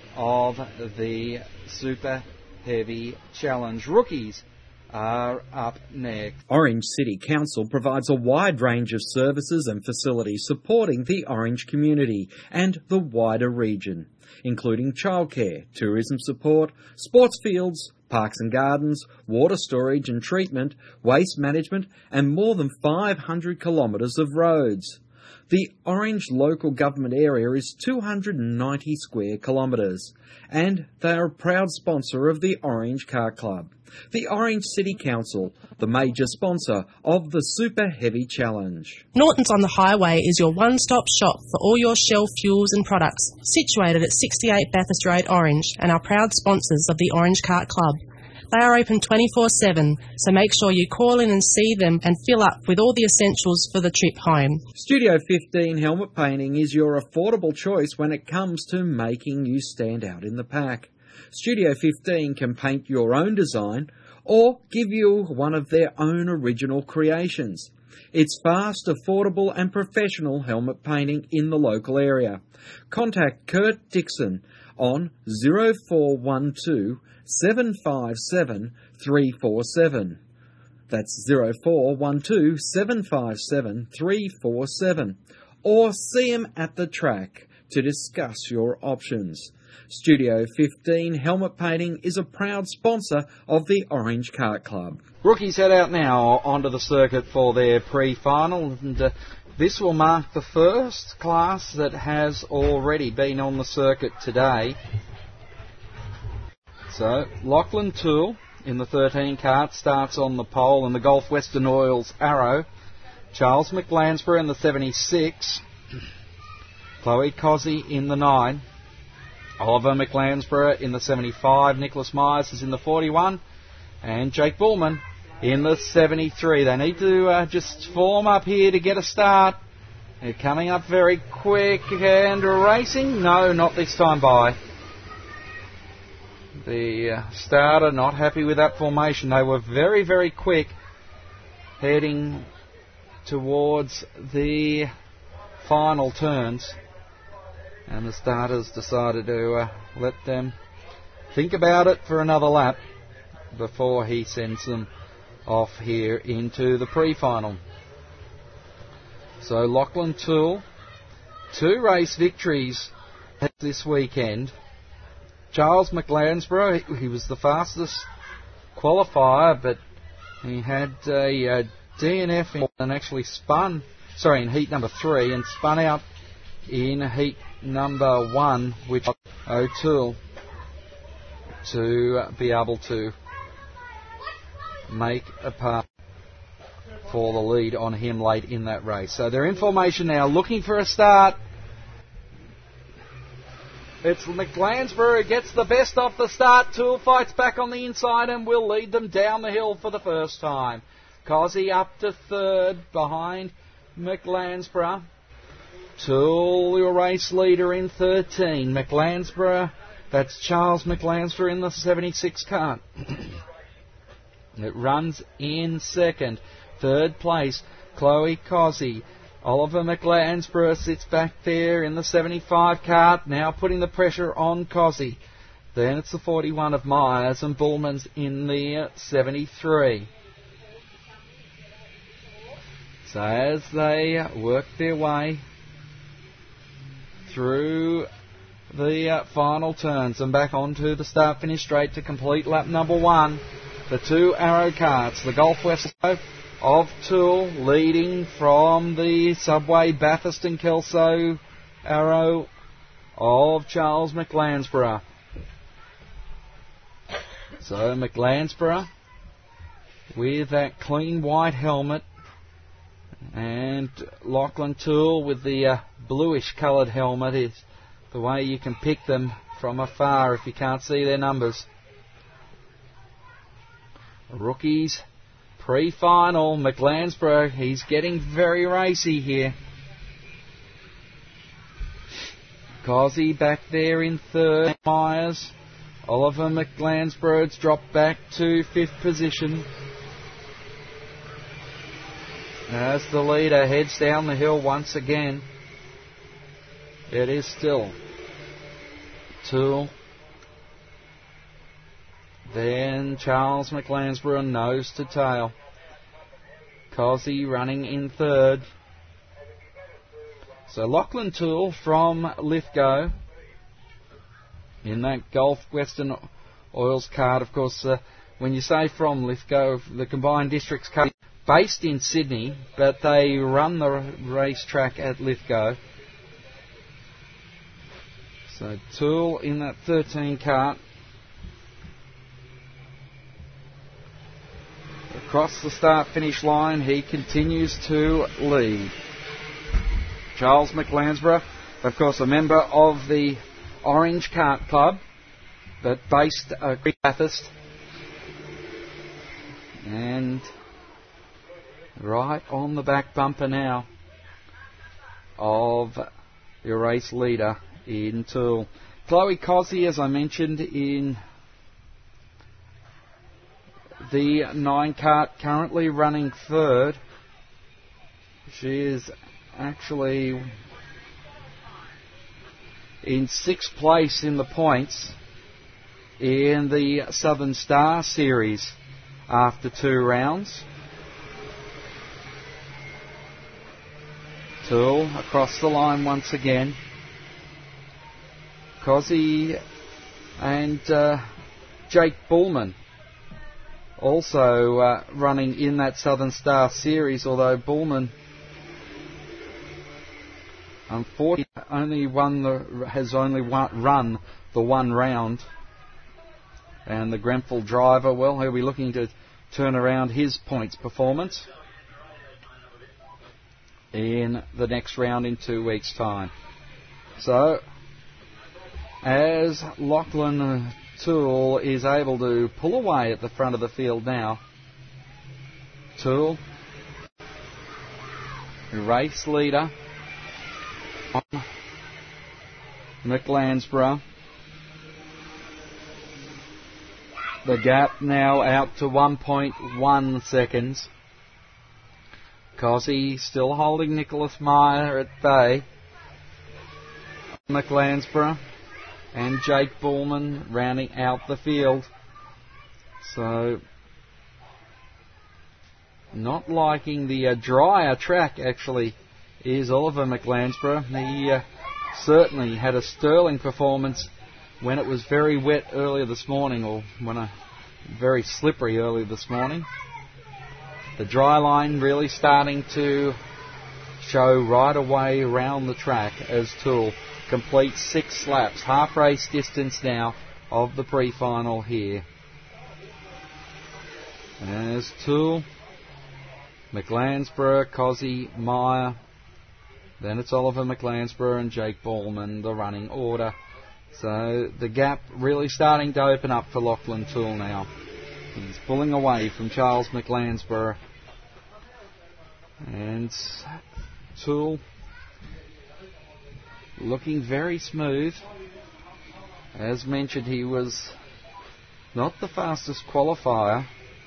Speaker 1: of the Super Heavy Challenge. Rookies are up next.
Speaker 2: Orange City Council provides a wide range of services and facilities supporting the Orange community and the wider region, including childcare, tourism support, sports fields, parks and gardens, water storage and treatment, waste management, and more than five hundred kilometres of roads. The Orange local government area is two hundred ninety square kilometres, and they are a proud sponsor of the Orange Car Club. The Orange City Council, the major sponsor of the Super Heavy Challenge.
Speaker 3: Norton's on the Highway is your one-stop shop for all your Shell fuels and products, situated at sixty-eight Bathurst Road, Orange, and are proud sponsors of the Orange Kart Club. They are open twenty-four seven, so make sure you call in and see them and fill up with all the essentials for the trip home.
Speaker 2: Studio fifteen Helmet Painting is your affordable choice when it comes to making you stand out in the pack. Studio fifteen can paint your own design or give you one of their own original creations. It's fast, affordable and professional helmet painting in the local area. Contact Kurt Dixon on zero four one two seven five seven three four seven. That's zero four one two seven five seven three four seven. Or see him at the track to discuss your options. Studio fifteen Helmet Painting is a proud sponsor of the Orange Kart Club.
Speaker 1: Rookies head out now onto the circuit for their pre-final, and uh, this will mark the first class that has already been on the circuit today. So, Lachlan Toole in the thirteen kart starts on the pole in the Gulf Western Oils Arrow. Charles McLansbury in the seventy-six. Chloe Cozzi in the nine. Oliver McLansbury in the seventy-five. Nicholas Myers is in the forty-one. And Jake Bullman in the seventy-three. They need to uh, just form up here to get a start. They're coming up very quick and racing. No, not this time by. The uh, starter not happy with that formation. They were very, very quick heading towards the final turns. And the starters decided to uh, let them think about it for another lap before he sends them off here into the pre-final. So Lachlan Toole, two race victories this weekend. Charles McLansborough, he, he was the fastest qualifier, but he had a, a D N F and actually spun, sorry, in heat number three, and spun out in heat number one, which O'Toole to be able to make a pass for the lead on him late in that race. So they're in formation now, looking for a start. It's McLansborough who gets the best off the start. Toole fights back on the inside and will lead them down the hill for the first time. Cozzy up to third behind McLansborough. Toole, your race leader, in thirteen. McLansborough, that's Charles McLansborough in the seventy-six cart. It runs in second. Third place, Chloe Cozzy. Oliver McLansborough sits back there in the seventy-five cart, now putting the pressure on Cozzy. Then it's the forty-one of Myers, and Bullman's in the seventy-three. So as they work their way through the uh, final turns and back onto the start-finish straight to complete lap number one, the two Arrow carts, the Gulf West of Toole leading from the Subway Bathurst and Kelso Arrow of Charles McLansborough. So McLansborough with that clean white helmet, and Lachlan Toole with the uh, bluish coloured helmet is the way you can pick them from afar if you can't see their numbers. Rookies pre-final, McLansborough, he's getting very racy here. Cozzy back there in third. Myers. Oliver McLansborough's dropped back to fifth position. As the leader heads down the hill once again, it is still Toole. Then Charles McLansborough nose to tail. Cozzy running in third. So Lachlan Toole from Lithgow in that Gulf Western Oils card. Of course, uh, when you say from Lithgow, the Combined Districts card, based in Sydney, but they run the racetrack at Lithgow. So Toole in that thirteen cart. Across the start-finish line, he continues to lead. Charles McLansborough, of course, a member of the Orange Cart Club, but based at uh, Bathurst. And right on the back bumper now of your race leader in Toole. Chloe Cozzy, as I mentioned, in the nine cart, currently running third. She is actually in sixth place in the points in the Southern Star Series after two rounds. Toole across the line once again. Cozzy and uh, Jake Bullman also uh, running in that Southern Star Series, although Bullman unfortunately only won the, has only one, run the one round. And the Grenfell driver, well, he'll be looking to turn around his points performance in the next round in two weeks' time. So, as Lachlan Toole is able to pull away at the front of the field now, Toole, race leader, McLansborough. The gap now out to one point one seconds. Cozzy still holding Nicholas Meyer at bay. McLansborough and Jake Bullman rounding out the field. So, not liking the uh, drier track, actually, is Oliver McLansborough. He uh, certainly had a sterling performance when it was very wet earlier this morning, or when a very slippery earlier this morning. The dry line really starting to show right away around the track as Toole completes six laps, half race distance now of the pre-final here. As Toole, McLansborough, Cozzy, Meyer, then it's Oliver McLansborough and Jake Ballman, the running order. So the gap really starting to open up for Lachlan Toole now. He's pulling away from Charles McLansborough. And Toole looking very smooth. As mentioned, he was not the fastest qualifier.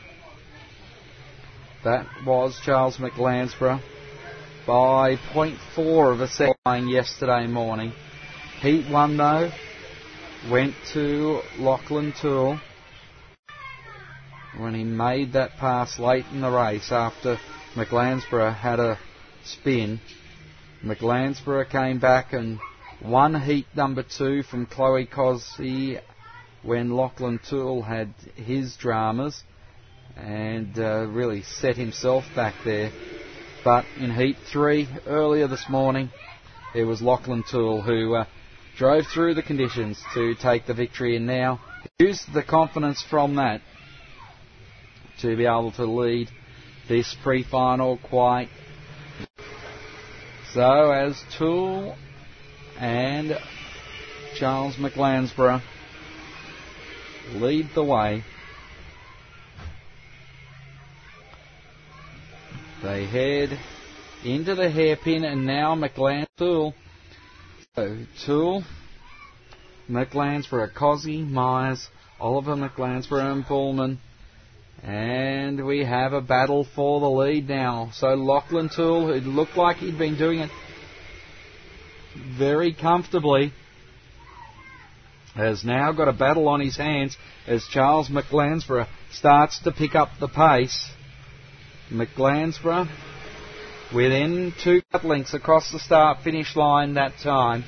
Speaker 1: That was Charles McLansborough by point four of a second yesterday morning. Heat one, though, went to Lachlan Toole when he made that pass late in the race after McLansborough had a spin. McLansborough came back and won heat number two from Chloe Cozzy when Lachlan Toole had his dramas, and uh, really set himself back there. But in heat three earlier this morning, it was Lachlan Toole who uh, drove through the conditions to take the victory, and now used the confidence from that to be able to lead this pre-final quite. So as Toole and Charles McLansborough lead the way, they head into the hairpin, and now McLansborough, Toole. So Toole, McLansborough, Cozzy, Myers, Oliver McLansborough and Pullman. And we have a battle for the lead now. So Lachlan Toole, who looked like he'd been doing it very comfortably, has now got a battle on his hands as Charles McLansborough starts to pick up the pace. McLansborough within two cut lengths across the start-finish line that time.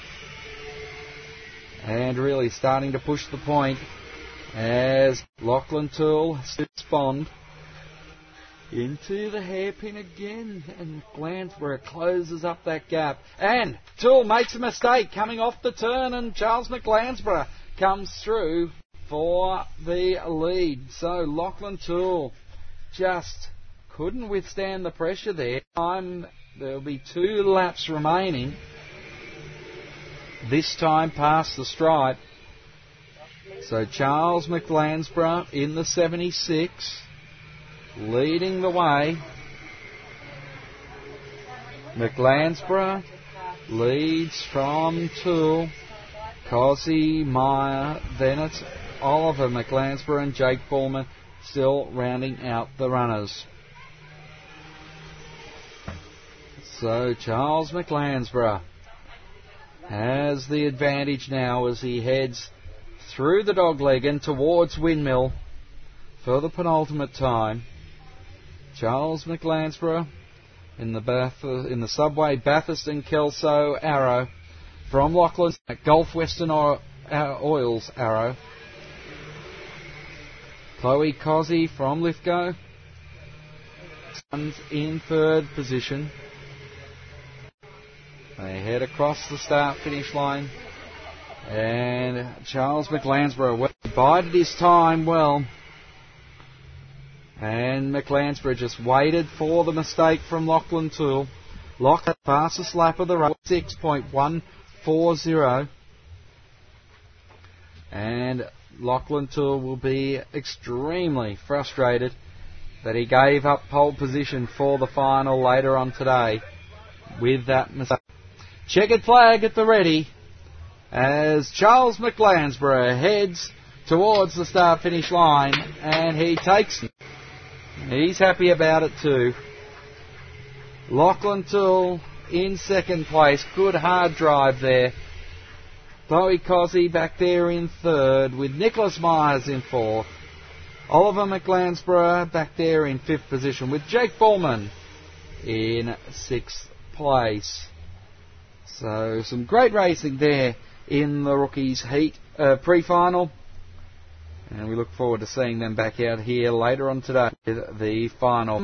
Speaker 1: And really starting to push the point as Lachlan Toole respond into the hairpin again, and McLansborough closes up that gap. And Toole makes a mistake coming off the turn, and Charles McLansborough comes through for the lead. So Lachlan Toole just couldn't withstand the pressure there. Time there'll be two laps remaining. This time past the stripe. So Charles McLansborough in the seventy-six, leading the way. McLansborough leads from Toole, Cozzy, Meyer, then it's Oliver McLansborough and Jake Ballman still rounding out the runners. So Charles McLansborough has the advantage now as he heads through the dogleg and towards Windmill for the penultimate time. Charles McLansborough in the Bath- in the Subway Bathurst and Kelso Arrow from Lachlan at Gulf Western o- Oils Arrow. Chloe Cozzy from Lithgow in third position. They head across the start-finish line. And Charles McLansborough bided his time well. And McLansborough just waited for the mistake from Lachlan Toole. Lachlan, fastest lap of the race, six point one four zero. And Lachlan Toole will be extremely frustrated that he gave up pole position for the final later on today with that mistake. Checkered flag at the ready as Charles McLansborough heads towards the start-finish line, and he takes it. He's happy about it too. Lachlan Toole in second place. Good hard drive there. Chloe Cozzy back there in third, with Nicholas Myers in fourth. Oliver McLansborough back there in fifth position, with Jake Ballman in sixth place. So some great racing there in the Rookies Heat uh, pre-final. And we look forward to seeing them back out here later on today. The final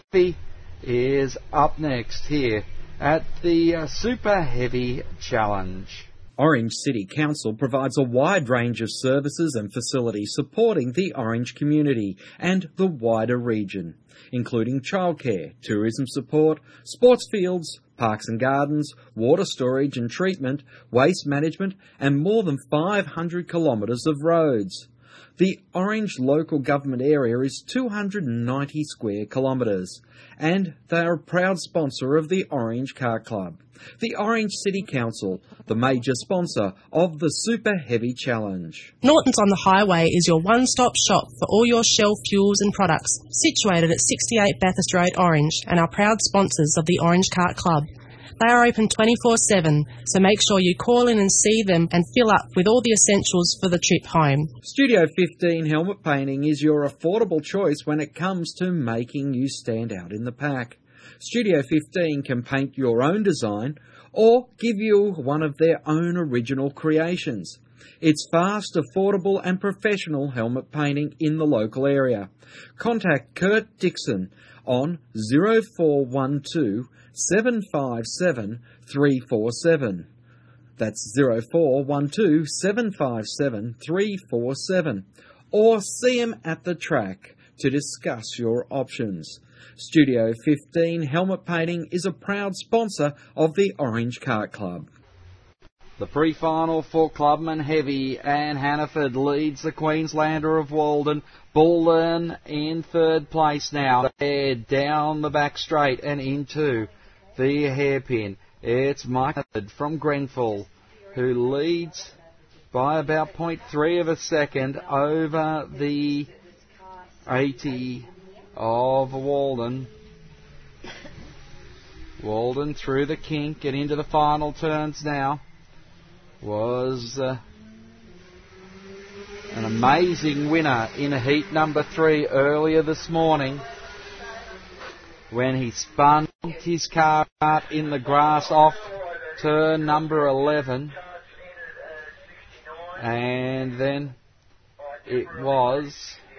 Speaker 1: is up next here at the uh, Super Heavy Challenge.
Speaker 2: Orange City Council provides a wide range of services and facilities supporting the Orange community and the wider region, including childcare, tourism support, sports fields, parks and gardens, water storage and treatment, waste management, and more than five hundred kilometres of roads. The Orange local government area is two hundred ninety square kilometres, and they are a proud sponsor of the Orange Kart Club. The Orange City Council, the major sponsor of the Super Heavy Challenge.
Speaker 3: Norton's on the Highway is your one-stop shop for all your Shell fuels and products, situated at sixty-eight Bathurst Road, Orange, and are proud sponsors of the Orange Kart Club. They are open twenty-four seven, so make sure you call in and see them and fill up with all the essentials for the trip home.
Speaker 2: Studio fifteen Helmet Painting is your affordable choice when it comes to making you stand out in the pack. Studio fifteen can paint your own design or give you one of their own original creations. It's fast, affordable and professional helmet painting in the local area. Contact Kurt Dixon on zero four one two seven five seven three four seven. That's zero four one two seven five seven three four seven. Or see him at the track to discuss your options. Studio fifteen Helmet Painting is a proud sponsor of the Orange Kart Club.
Speaker 1: The pre-final for Clubman Heavy, and Hannaford leads the Queenslander of Walden. Bullen in third place now. They're down the back straight and into the hairpin. It's Mike from Grenfell who leads by about point three of a second over the eighty of Walden. Walden through the kink and into the final turns now. Was uh, an amazing winner in heat number three earlier this morning when he spun his car out in the grass off turn number eleven, and then it was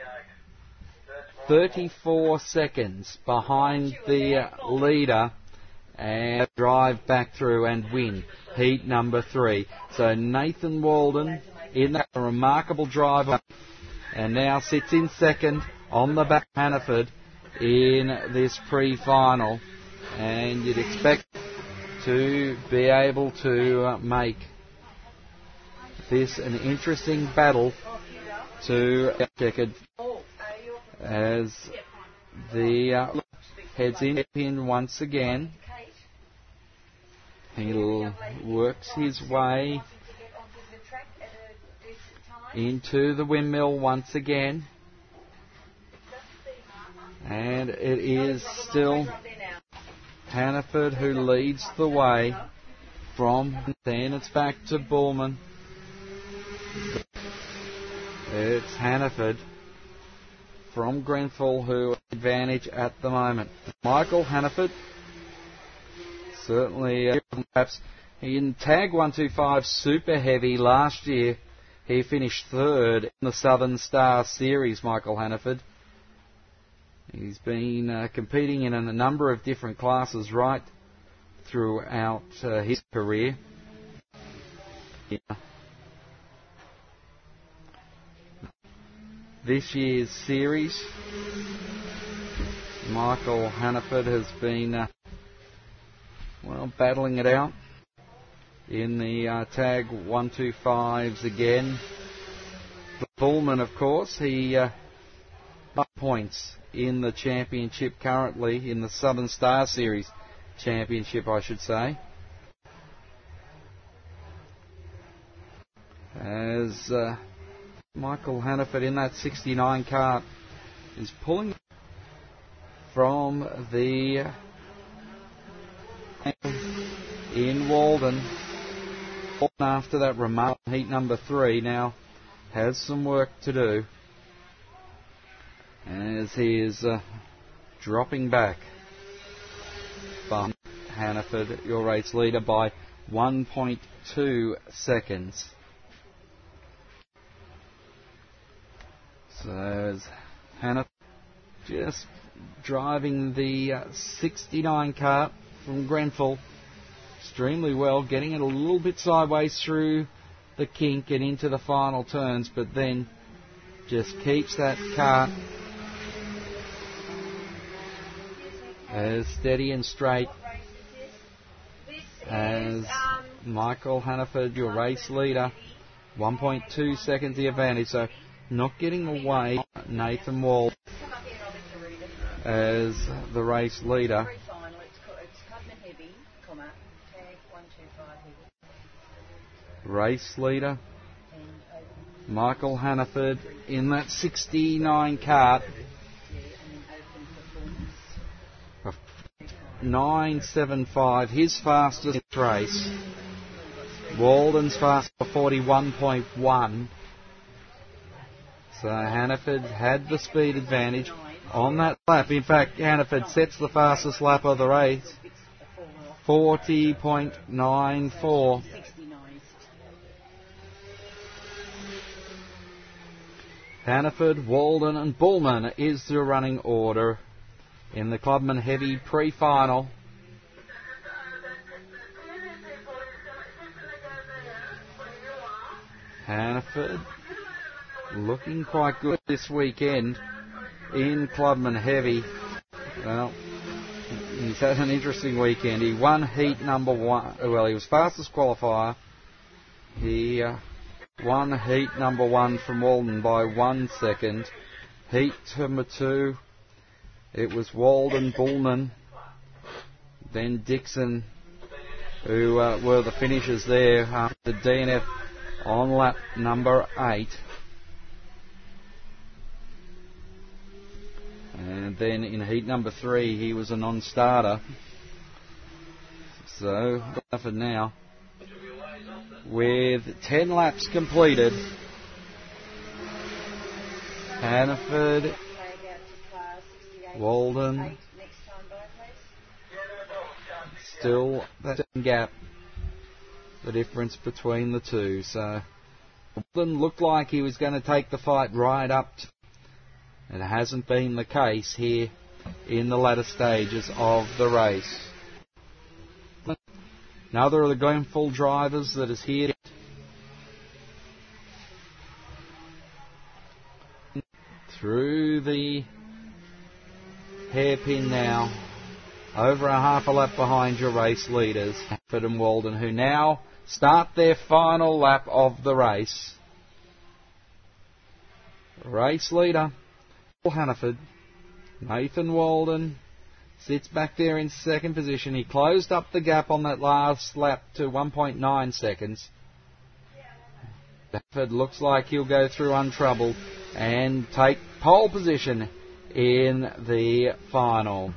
Speaker 1: thirty-four seconds behind the leader and drive back through and win heat number three. So Nathan Walden in that remarkable drive and now sits in second on the back Hannaford in this pre-final, and you'd expect to be able to uh, make this an interesting battle to checkered as the uh, heads in pin once again. He works his way into the windmill once again. And it is still Hannaford who leads the way from then. It's back to Bullman. It's Hannaford from Grenfell who has advantage at the moment. Michael Hannaford. Certainly, uh, perhaps in Tag one two five Super Heavy last year, he finished third in the Southern Star Series, Michael Hannaford. He's been uh, competing in a number of different classes right throughout uh, his career. Yeah. This year's series, Michael Hannaford has been uh, well, battling it out in the uh, Tag one two fives again. Bullman, of course, he uh, points in the championship currently, in the Southern Star Series championship, I should say. As uh, Michael Hannaford in that sixty-nine kart is pulling from the in Walden. After that remark, heat number three now has some work to do as he is uh, dropping back. But Hannaford, your race leader, by one point two seconds. So as Hannah just driving the uh, sixty-nine kart from Grenfell extremely well, getting it a little bit sideways through the kink and into the final turns, but then just keeps that kart as steady and straight as Michael Hannaford, your race leader, one point two seconds the advantage, so not getting away Nathan Wall as the race leader. Race leader Michael Hannaford in that sixty-nine kart. nine seventy-five, his fastest race. Walden's fast for forty-one point one. So Hannaford had the speed advantage on that lap. In fact, Hannaford sets the fastest lap of the race, forty point nine four. Hannaford, Walden and Bullman is the running order in the Clubman Heavy pre-final. Hannaford looking quite good this weekend in Clubman Heavy. Well, he's had an interesting weekend. He won heat number one. Well, he was fastest qualifier. He uh, won heat number one from Walden by one second. Heat number two, it was Walden, Bullman, then Dixon, who uh, were the finishers there after D N F on lap number eight. And then in heat number three, he was a non-starter. So, for now, with ten laps completed, Hannaford, Walden, still that gap, the difference between the two. So Walden looked like he was going to take the fight right up. It hasn't been the case here in the latter stages of the race. Another of the Glenful drivers that is here through the hairpin now, over a half a lap behind your race leaders, Hannaford and Walden, who now start their final lap of the race. Race leader Hannaford, Nathan Walden sits back there in second position. He closed up the gap on that last lap to one point nine seconds. Hannaford looks like he'll go through untroubled and take pole position in the final.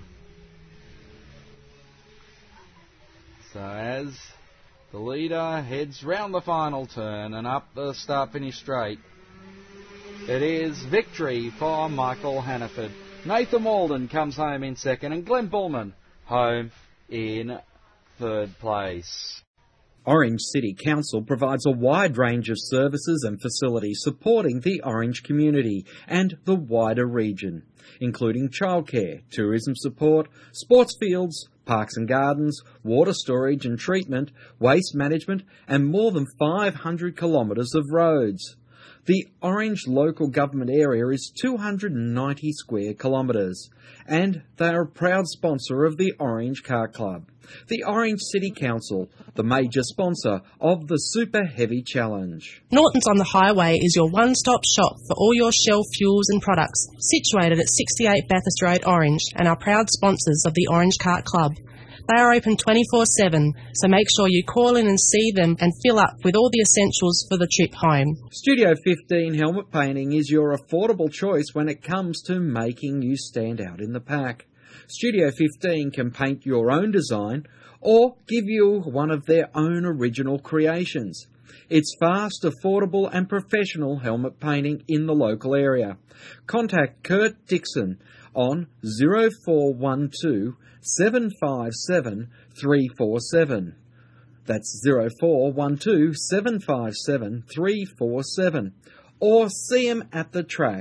Speaker 1: So as the leader heads round the final turn and up the start-finish straight, it is victory for Michael Hannaford. Nathan Walden comes home in second and Glenn Bullman home in third place.
Speaker 2: Orange City Council provides a wide range of services and facilities supporting the Orange community and the wider region, including childcare, tourism support, sports fields, parks and gardens, water storage and treatment, waste management, and more than five hundred kilometres of roads. The Orange local government area is two hundred ninety square kilometres, and they are a proud sponsor of the Orange Kart Club. The Orange City Council, the major sponsor of the Super Heavy Challenge.
Speaker 3: Norton's on the Highway is your one-stop shop for all your Shell fuels and products, situated at sixty-eight Bathurst Road, Orange, and are proud sponsors of the Orange Kart Club. They are open twenty-four seven, so make sure you call in and see them and fill up with all the essentials for the trip home.
Speaker 2: Studio fifteen Helmet Painting is your affordable choice when it comes to making you stand out in the pack. Studio fifteen can paint your own design or give you one of their own original creations. It's fast, affordable and professional helmet painting in the local area. Contact Kurt Dixon on zero four one two seven five seven three four seven. That's zero four one two seven five seven three four seven. Or see him at the track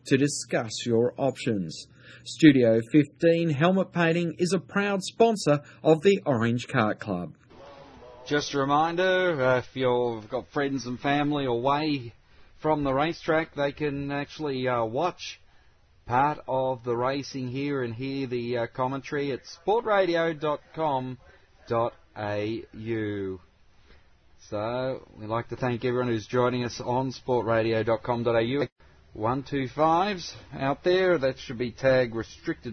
Speaker 2: to discuss your options. Studio fifteen Helmet Painting is a proud sponsor of the Orange Kart Club.
Speaker 1: Just a reminder, uh, if you've got friends and family away from the racetrack, they can actually uh, watch part of the racing here and hear the uh, commentary at sport radio dot com dot a u. So, we'd like to thank everyone who's joining us on sport radio dot com dot a u. one two fives out there, that should be tag restricted.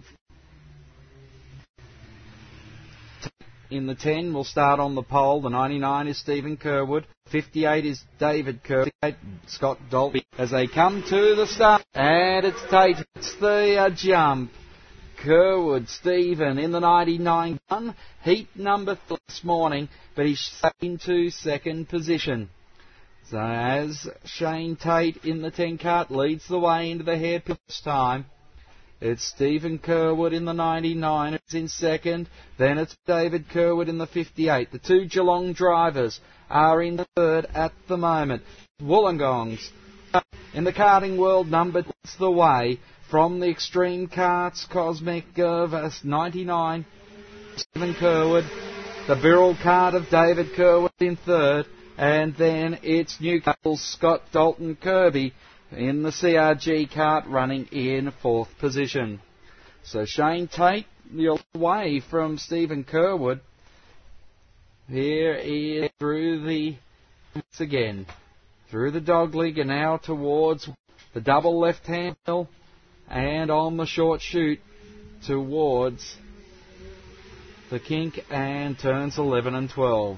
Speaker 1: In the ten, we'll start on the pole. The ninety-nine is Stephen Kerwood. fifty-eight is David Kerwood. Scott Dalton. As they come to the start, and it's Tate. It's the uh, jump. Kerwood, Stephen in the ninety-nine. Heat number three this morning, but he's into second position. So as Shane Tate in the ten kart leads the way into the hairpin this time, it's Stephen Kerwood in the ninety-nine, it's in second. Then it's David Kerwood in the fifty-eight. The two Geelong drivers are in third at the moment. Wollongongs in the karting world number leads the way from the Extreme Karts Cosmic of ninety-nine. Stephen Kerwood. The Birrell kart of David Kerwood in third. And then it's Newcastle's Scott Dalton Kirby in the C R G kart running in fourth position. So Shane Tate, the way from Stephen Kerwood. Here is through the, once again, through the dogleg and now towards the double left-hand hill and on the short chute towards the kink and turns eleven and twelve.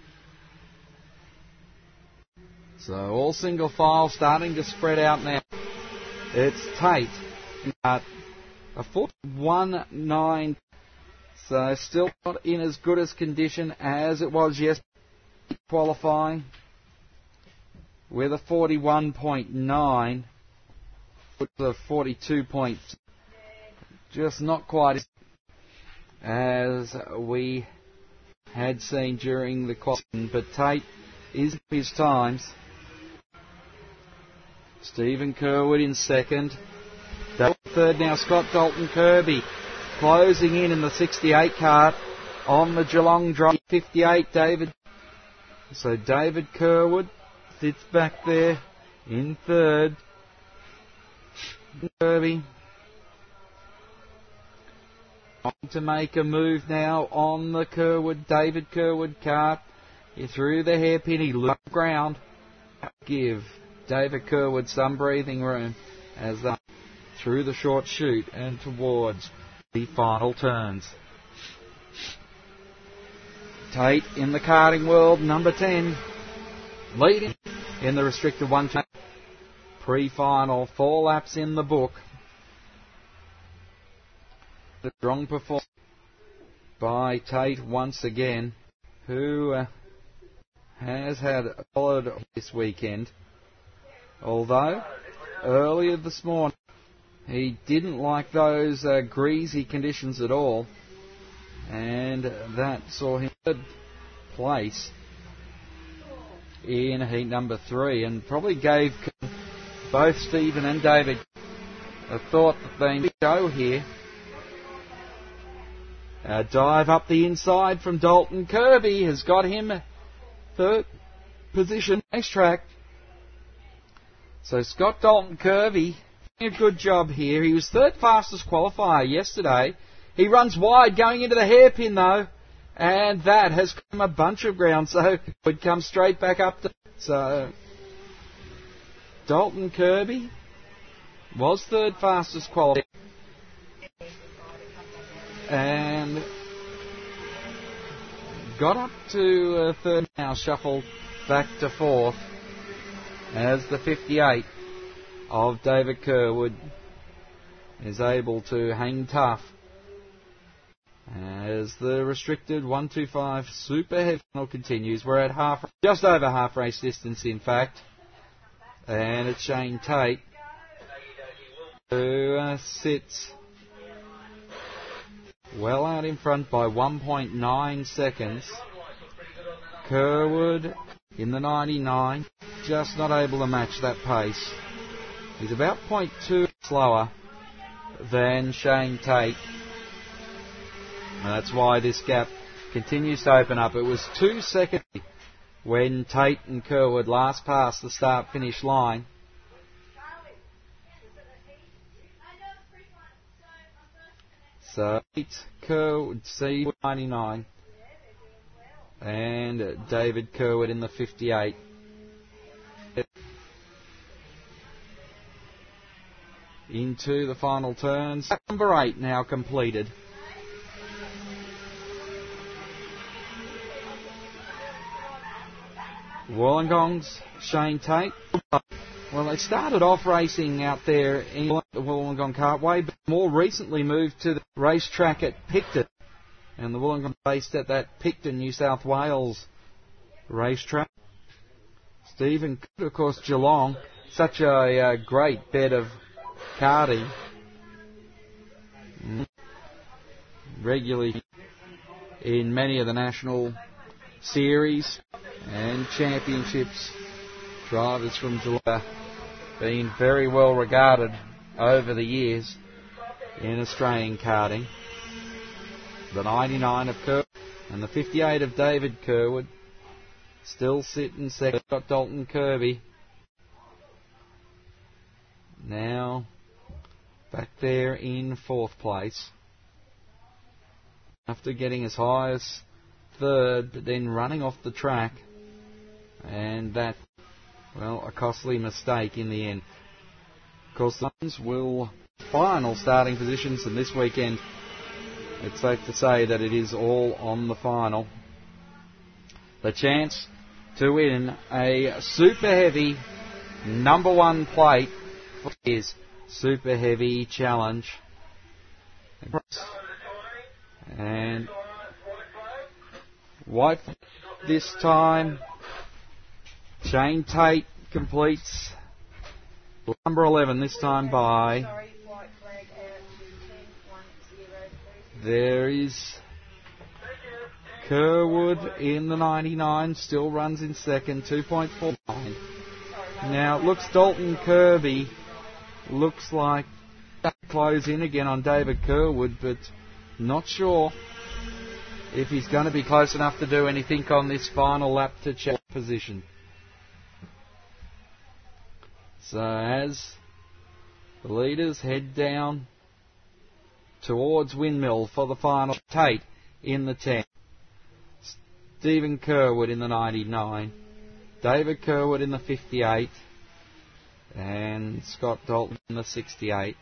Speaker 1: So all single file starting to spread out now. It's Tate at a foot one nine. So still not in as good as condition as it was yesterday qualifying with a forty-one point nine. With a forty-two point. Just not quite as we had seen during the qualifying. But Tate is his times. Stephen Kerwood in second. Third now, Scott Dalton Kirby closing in in the sixty-eight kart on the Geelong drive. fifty-eight, David. So David Kerwood sits back there in third. Kirby trying to make a move now on the Kerwood, David Kerwood kart. He threw the hairpin, he looked ground. Give David Kerwood some breathing room as they through the short chute and towards the final turns. Tate in the karting world, number ten, leading in the restricted one. Pre-final, four laps in the book. The strong performance by Tate once again, who uh, has had a solid this weekend. Although, earlier this morning, he didn't like those uh, greasy conditions at all, and that saw him third place in heat number three, and probably gave both Stephen and David a thought that they need to go here. A dive up the inside from Dalton Kirby has got him third position racetrack. So Scott Dalton Kirby doing a good job here. He was third fastest qualifier yesterday. He runs wide going into the hairpin though, and that has come a bunch of ground, so would come straight back up to. So Dalton Kirby was third fastest qualifier and got up to uh, third, now shuffled back to fourth as the fifty-eight of David Kerwood is able to hang tough as the restricted one two five super heavy final continues. We're at half, just over half race distance in fact, and it's Shane Tate who uh, sits well out in front by one point nine seconds. Kerwood in the ninety-nine, just not able to match that pace He's about point two slower than Shane Tate. And that's why this gap continues to open up. It was two seconds when Tate and Kerwood last passed the start-finish line. So, Kerwood, C ninety-nine, and David Kerwood in the fifty-eight. Into the final turns. Number eight now completed. Wollongong's Shane Tate. Well, they started off racing out there in the Wollongong Cartway, but more recently moved to the racetrack at Picton. And the Wollongong based at that Picton, New South Wales racetrack. Stephen, of course, Geelong. Such a uh, great bed of karting. Regularly in many of the national series and championships. Drivers from Geelong been very well regarded over the years in Australian karting. The ninety-nine of Kerwood and the fifty-eight of David Kerwood still sitting second. Got Dalton Kirby now back there in fourth place after getting as high as third, but then running off the track, and that, well, a costly mistake in the end. Of course, the Lions will final starting positions, and this weekend it's safe to say that it is all on the final. The chance to win a super heavy number one plate is Super Heavy Challenge. And white this time. Shane Tate completes number eleven this time by. There is Kerwood in the ninety-nine, still runs in second, two point four nine. Now it looks Dalton Kirby looks like close in again on David Kerwood, but not sure if he's going to be close enough to do anything on this final lap to check position. So as the leaders head down towards Windmill for the final, Tate in the ten, Stephen Kerwood in the ninety-nine, David Kerwood in the fifty-eight, and Scott Dalton in the sixty-eight.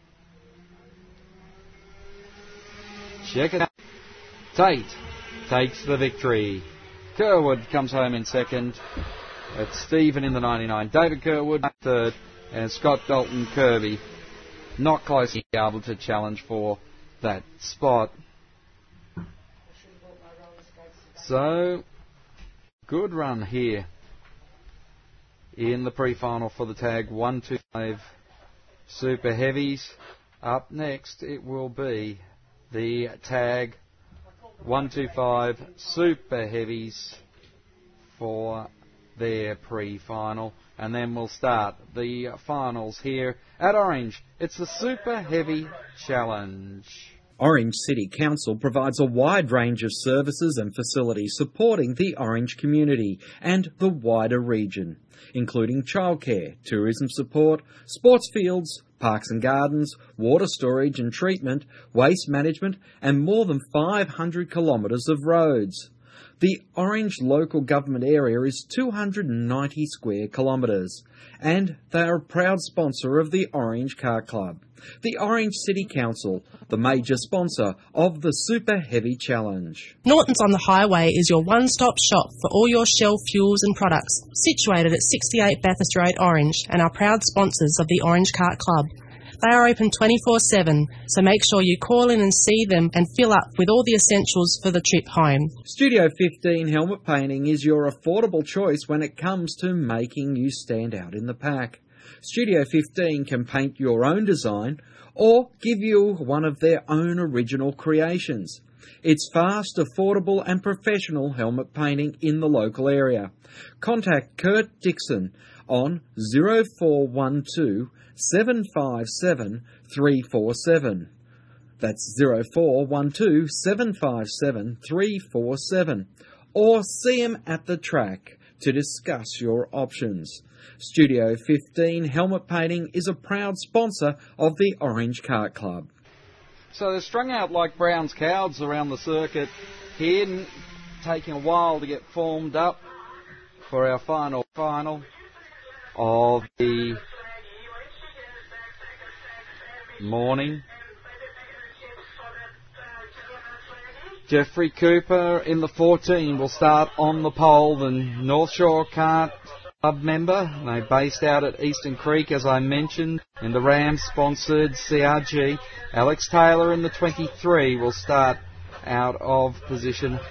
Speaker 1: Check it out. Tate takes the victory. Kerwood comes home in second. It's Stephen in the ninety-nine, David Kerwood third, and Scott Dalton Kirby not close to be able to challenge for that spot. So, good run here in the pre-final for the tag one two five Super Heavies. Up next it will be the tag one two five Super Heavies for their pre-final, and then we'll start the finals here at Orange. It's the Super Heavy Challenge.
Speaker 2: Orange City Council provides a wide range of services and facilities supporting the Orange community and the wider region, including childcare, tourism support, sports fields, parks and gardens, water storage and treatment, waste management, and more than five hundred kilometres of roads. The Orange local government area is two hundred ninety square kilometres, and they are a proud sponsor of the Orange Car Club. The Orange City Council, the major sponsor of the Super Heavy Challenge.
Speaker 3: Norton's on the Highway is your one-stop shop for all your Shell fuels and products, situated at sixty-eight Bathurst Road, Orange, and are proud sponsors of the Orange Cart Club. They are open twenty-four seven, so make sure you call in and see them and fill up with all the essentials for the trip home.
Speaker 2: Studio fifteen Helmet Painting is your affordable choice when it comes to making you stand out in the pack. Studio fifteen can paint your own design or give you one of their own original creations. It's fast, affordable and professional helmet painting in the local area. Contact Kurt Dixon on zero four one two, seven five seven, three four seven. That's zero four one two, seven five seven, three four seven. Or see him at the track to discuss your options. Studio fifteen Helmet Painting is a proud sponsor of the Orange Kart Club.
Speaker 1: So they're strung out like Brown's cows around the circuit here, taking a while to get formed up for our final final of the morning. Jeffrey Cooper in the fourteen will start on the pole, the North Shore Kart Club member. They're based out at Eastern Creek, as I mentioned, in the Ram-sponsored C R G. Alex Taylor in the twenty-three will start out of position.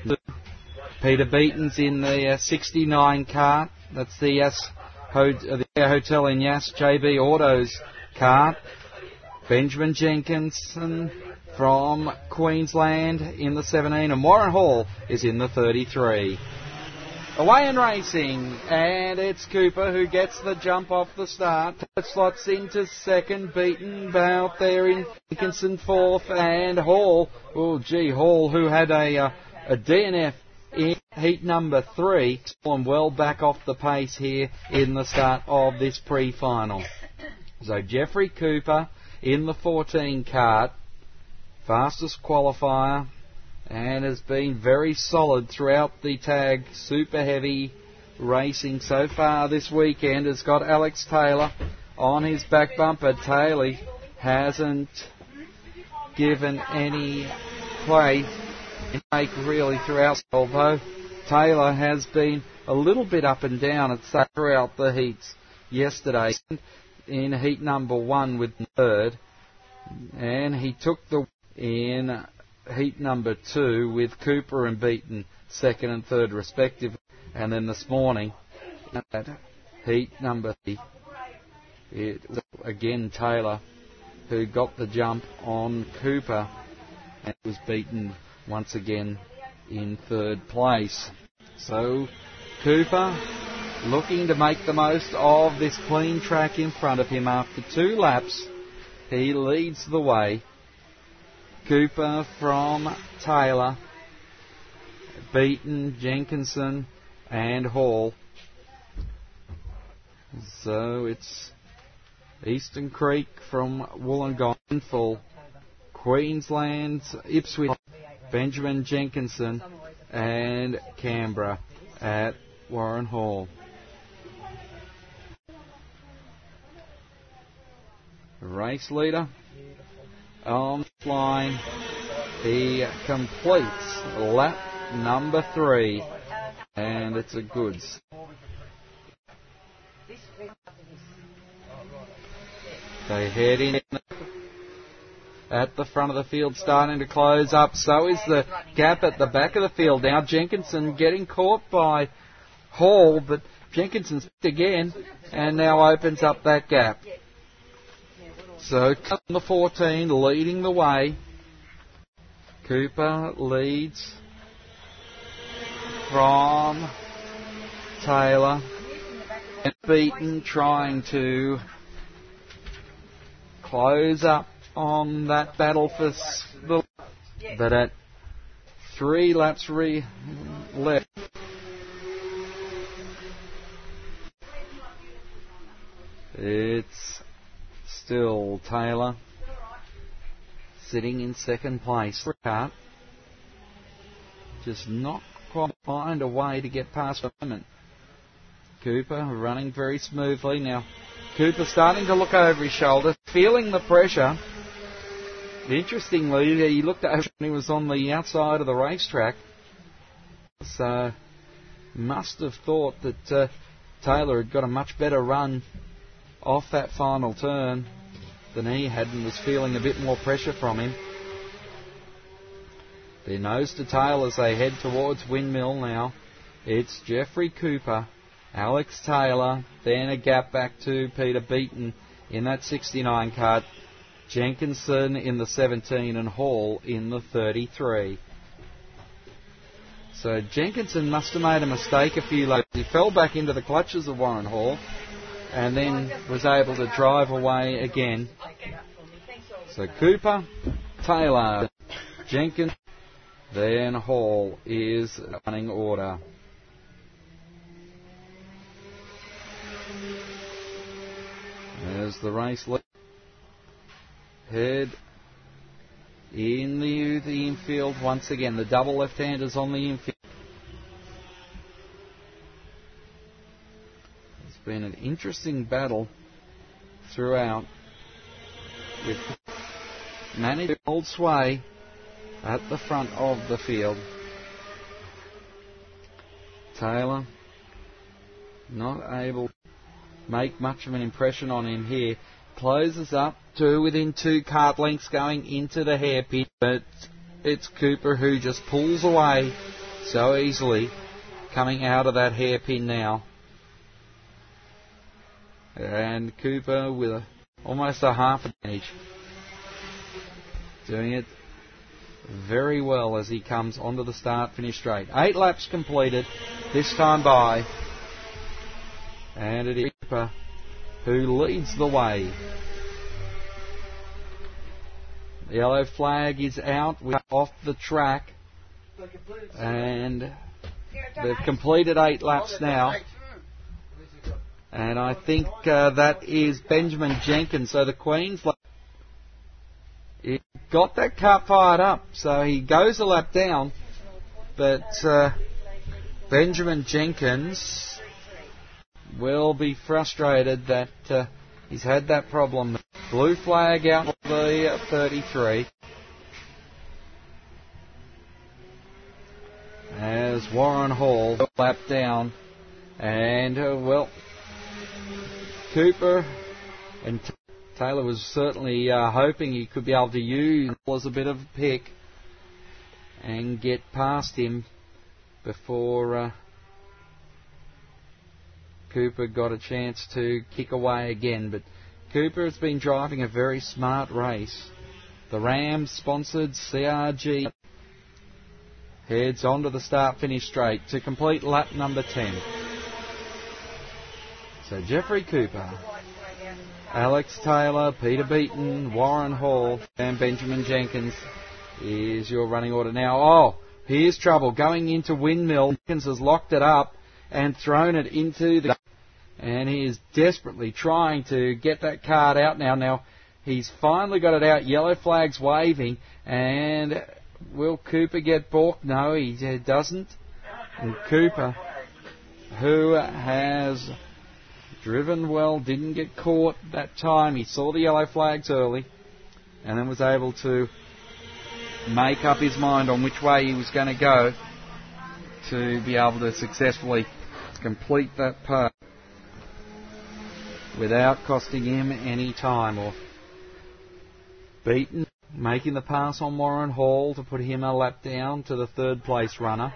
Speaker 1: Peter Beaton's in the uh, sixty-nine kart. That's the Yass Ho- uh, the Hotel in Yass J B Autos kart. Benjamin Jenkinson from Queensland in the seventeen, and Warren Hall is in the thirty-three. Away in racing, and it's Cooper who gets the jump off the start. Slots into second, beaten out there in Dickinson fourth, and Hall, oh gee, Hall who had a, uh, a D N F in heat number three, and well back off the pace here in the start of this pre-final. So Jeffrey Cooper in the fourteen kart, fastest qualifier, and has been very solid throughout the tag super heavy racing so far this weekend. Has got Alex Taylor on his back bumper. Taylor hasn't given any play in make really throughout, although Taylor has been a little bit up and down at throughout the heats yesterday in heat number one with third, and he took the in heat number two with Cooper and Beaton second and third respectively. And then this morning at heat number three, it was again Taylor who got the jump on Cooper and was beaten once again in third place. So Cooper looking to make the most of this clean track in front of him. After two laps, he leads the way. Cooper from Taylor, Beaton, Jenkinson and Hall. So it's Eastern Creek from Wollongong, full Queensland, Ipswich, Benjamin Jenkinson and Canberra at Warren Hall. Race leader on the line, he completes lap number three, and it's a goods. They head in at the front of the field, starting to close up. So is the gap at the back of the field now. Jenkinson getting caught by Hall, but Jenkinson's again and now opens up that gap. So the fourteen leading the way. Cooper leads from Taylor. And Beaton trying to close up on that battle for the... But at three laps re left, it's still Taylor sitting in second place. Just not quite find a way to get past the moment. Cooper running very smoothly. Now Cooper starting to look over his shoulder, feeling the pressure. Interestingly, he looked over when he was on the outside of the racetrack. So must have thought that uh, Taylor had got a much better run off that final turn than he had, and was feeling a bit more pressure from him. Their nose to tail as they head towards Windmill now. It's Jeffrey Cooper, Alex Taylor, then a gap back to Peter Beaton in that sixty-nine kart, Jenkinson in the seventeen and Hall in the thirty-three. So Jenkinson must have made a mistake a few laps. He fell back into the clutches of Warren Hall and then was able to drive away again. So Cooper, Taylor, Jenkins, then Hall is running order. There's the race lead. Head in the, the infield once again. The double left-handers on the infield. It's been an interesting battle throughout, with managed to hold sway at the front of the field. Taylor not able to make much of an impression on him here. Closes up to within two kart lengths going into the hairpin, but it's Cooper who just pulls away so easily coming out of that hairpin now. And Cooper with a, almost a half advantage, doing it very well as he comes onto the start-finish straight. Eight laps completed, this time by, and it is Cooper who leads the way. The yellow flag is out. We're off the track, and they've completed eight laps now. And I think uh, that is Benjamin Jenkins. So the Queensland, he got that car fired up, so he goes a lap down. But uh, Benjamin Jenkins will be frustrated that uh, he's had that problem. Blue flag out of the thirty-three. As Warren Hall lap down. And, uh, well, Cooper and T- Taylor was certainly uh, hoping he could be able to use as a bit of a pick and get past him before Uh, Cooper got a chance to kick away again, but Cooper has been driving a very smart race. The Rams-sponsored C R G heads onto the start-finish straight to complete lap number ten. So Jeffrey Cooper, Alex Taylor, Peter Beaton, Warren Hall, and Benjamin Jenkins is your running order now. Oh, here's trouble going into Windmill. Jenkins has locked it up and thrown it into the... And he is desperately trying to get that card out now. Now, he's finally got it out. Yellow flag's waving. And will Cooper get balked? No, he doesn't. And Cooper, who has driven well, didn't get caught that time. He saw the yellow flags early and then was able to make up his mind on which way he was going to go to be able to successfully complete that part without costing him any time. Or Beaton making the pass on Warren Hall to put him a lap down to the third place runner.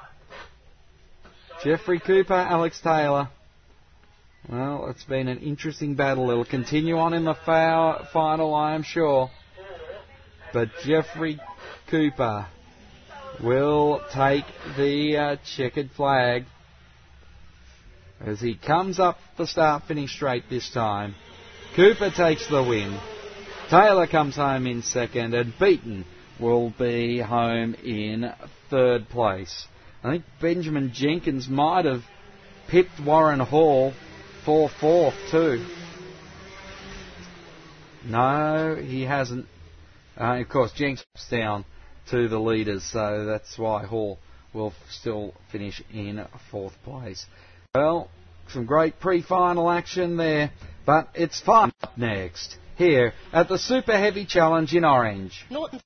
Speaker 1: Jeffrey Cooper, Alex Taylor. Well, it's been an interesting battle. It'll continue on in the foul final, I am sure. But Jeffrey Cooper will take the uh, checkered flag as he comes up the start-finish straight this time. Cooper takes the win. Taylor comes home in second, and Beaton will be home in third place. I think Benjamin Jenkins might have pipped Warren Hall for fourth too. No, he hasn't. Uh, of course, Jenkins down to the leaders, so that's why Hall will still finish in fourth place. Well, some great pre-final action there, but it's fun up next, here at the Super Heavy Challenge in Orange.
Speaker 3: Norton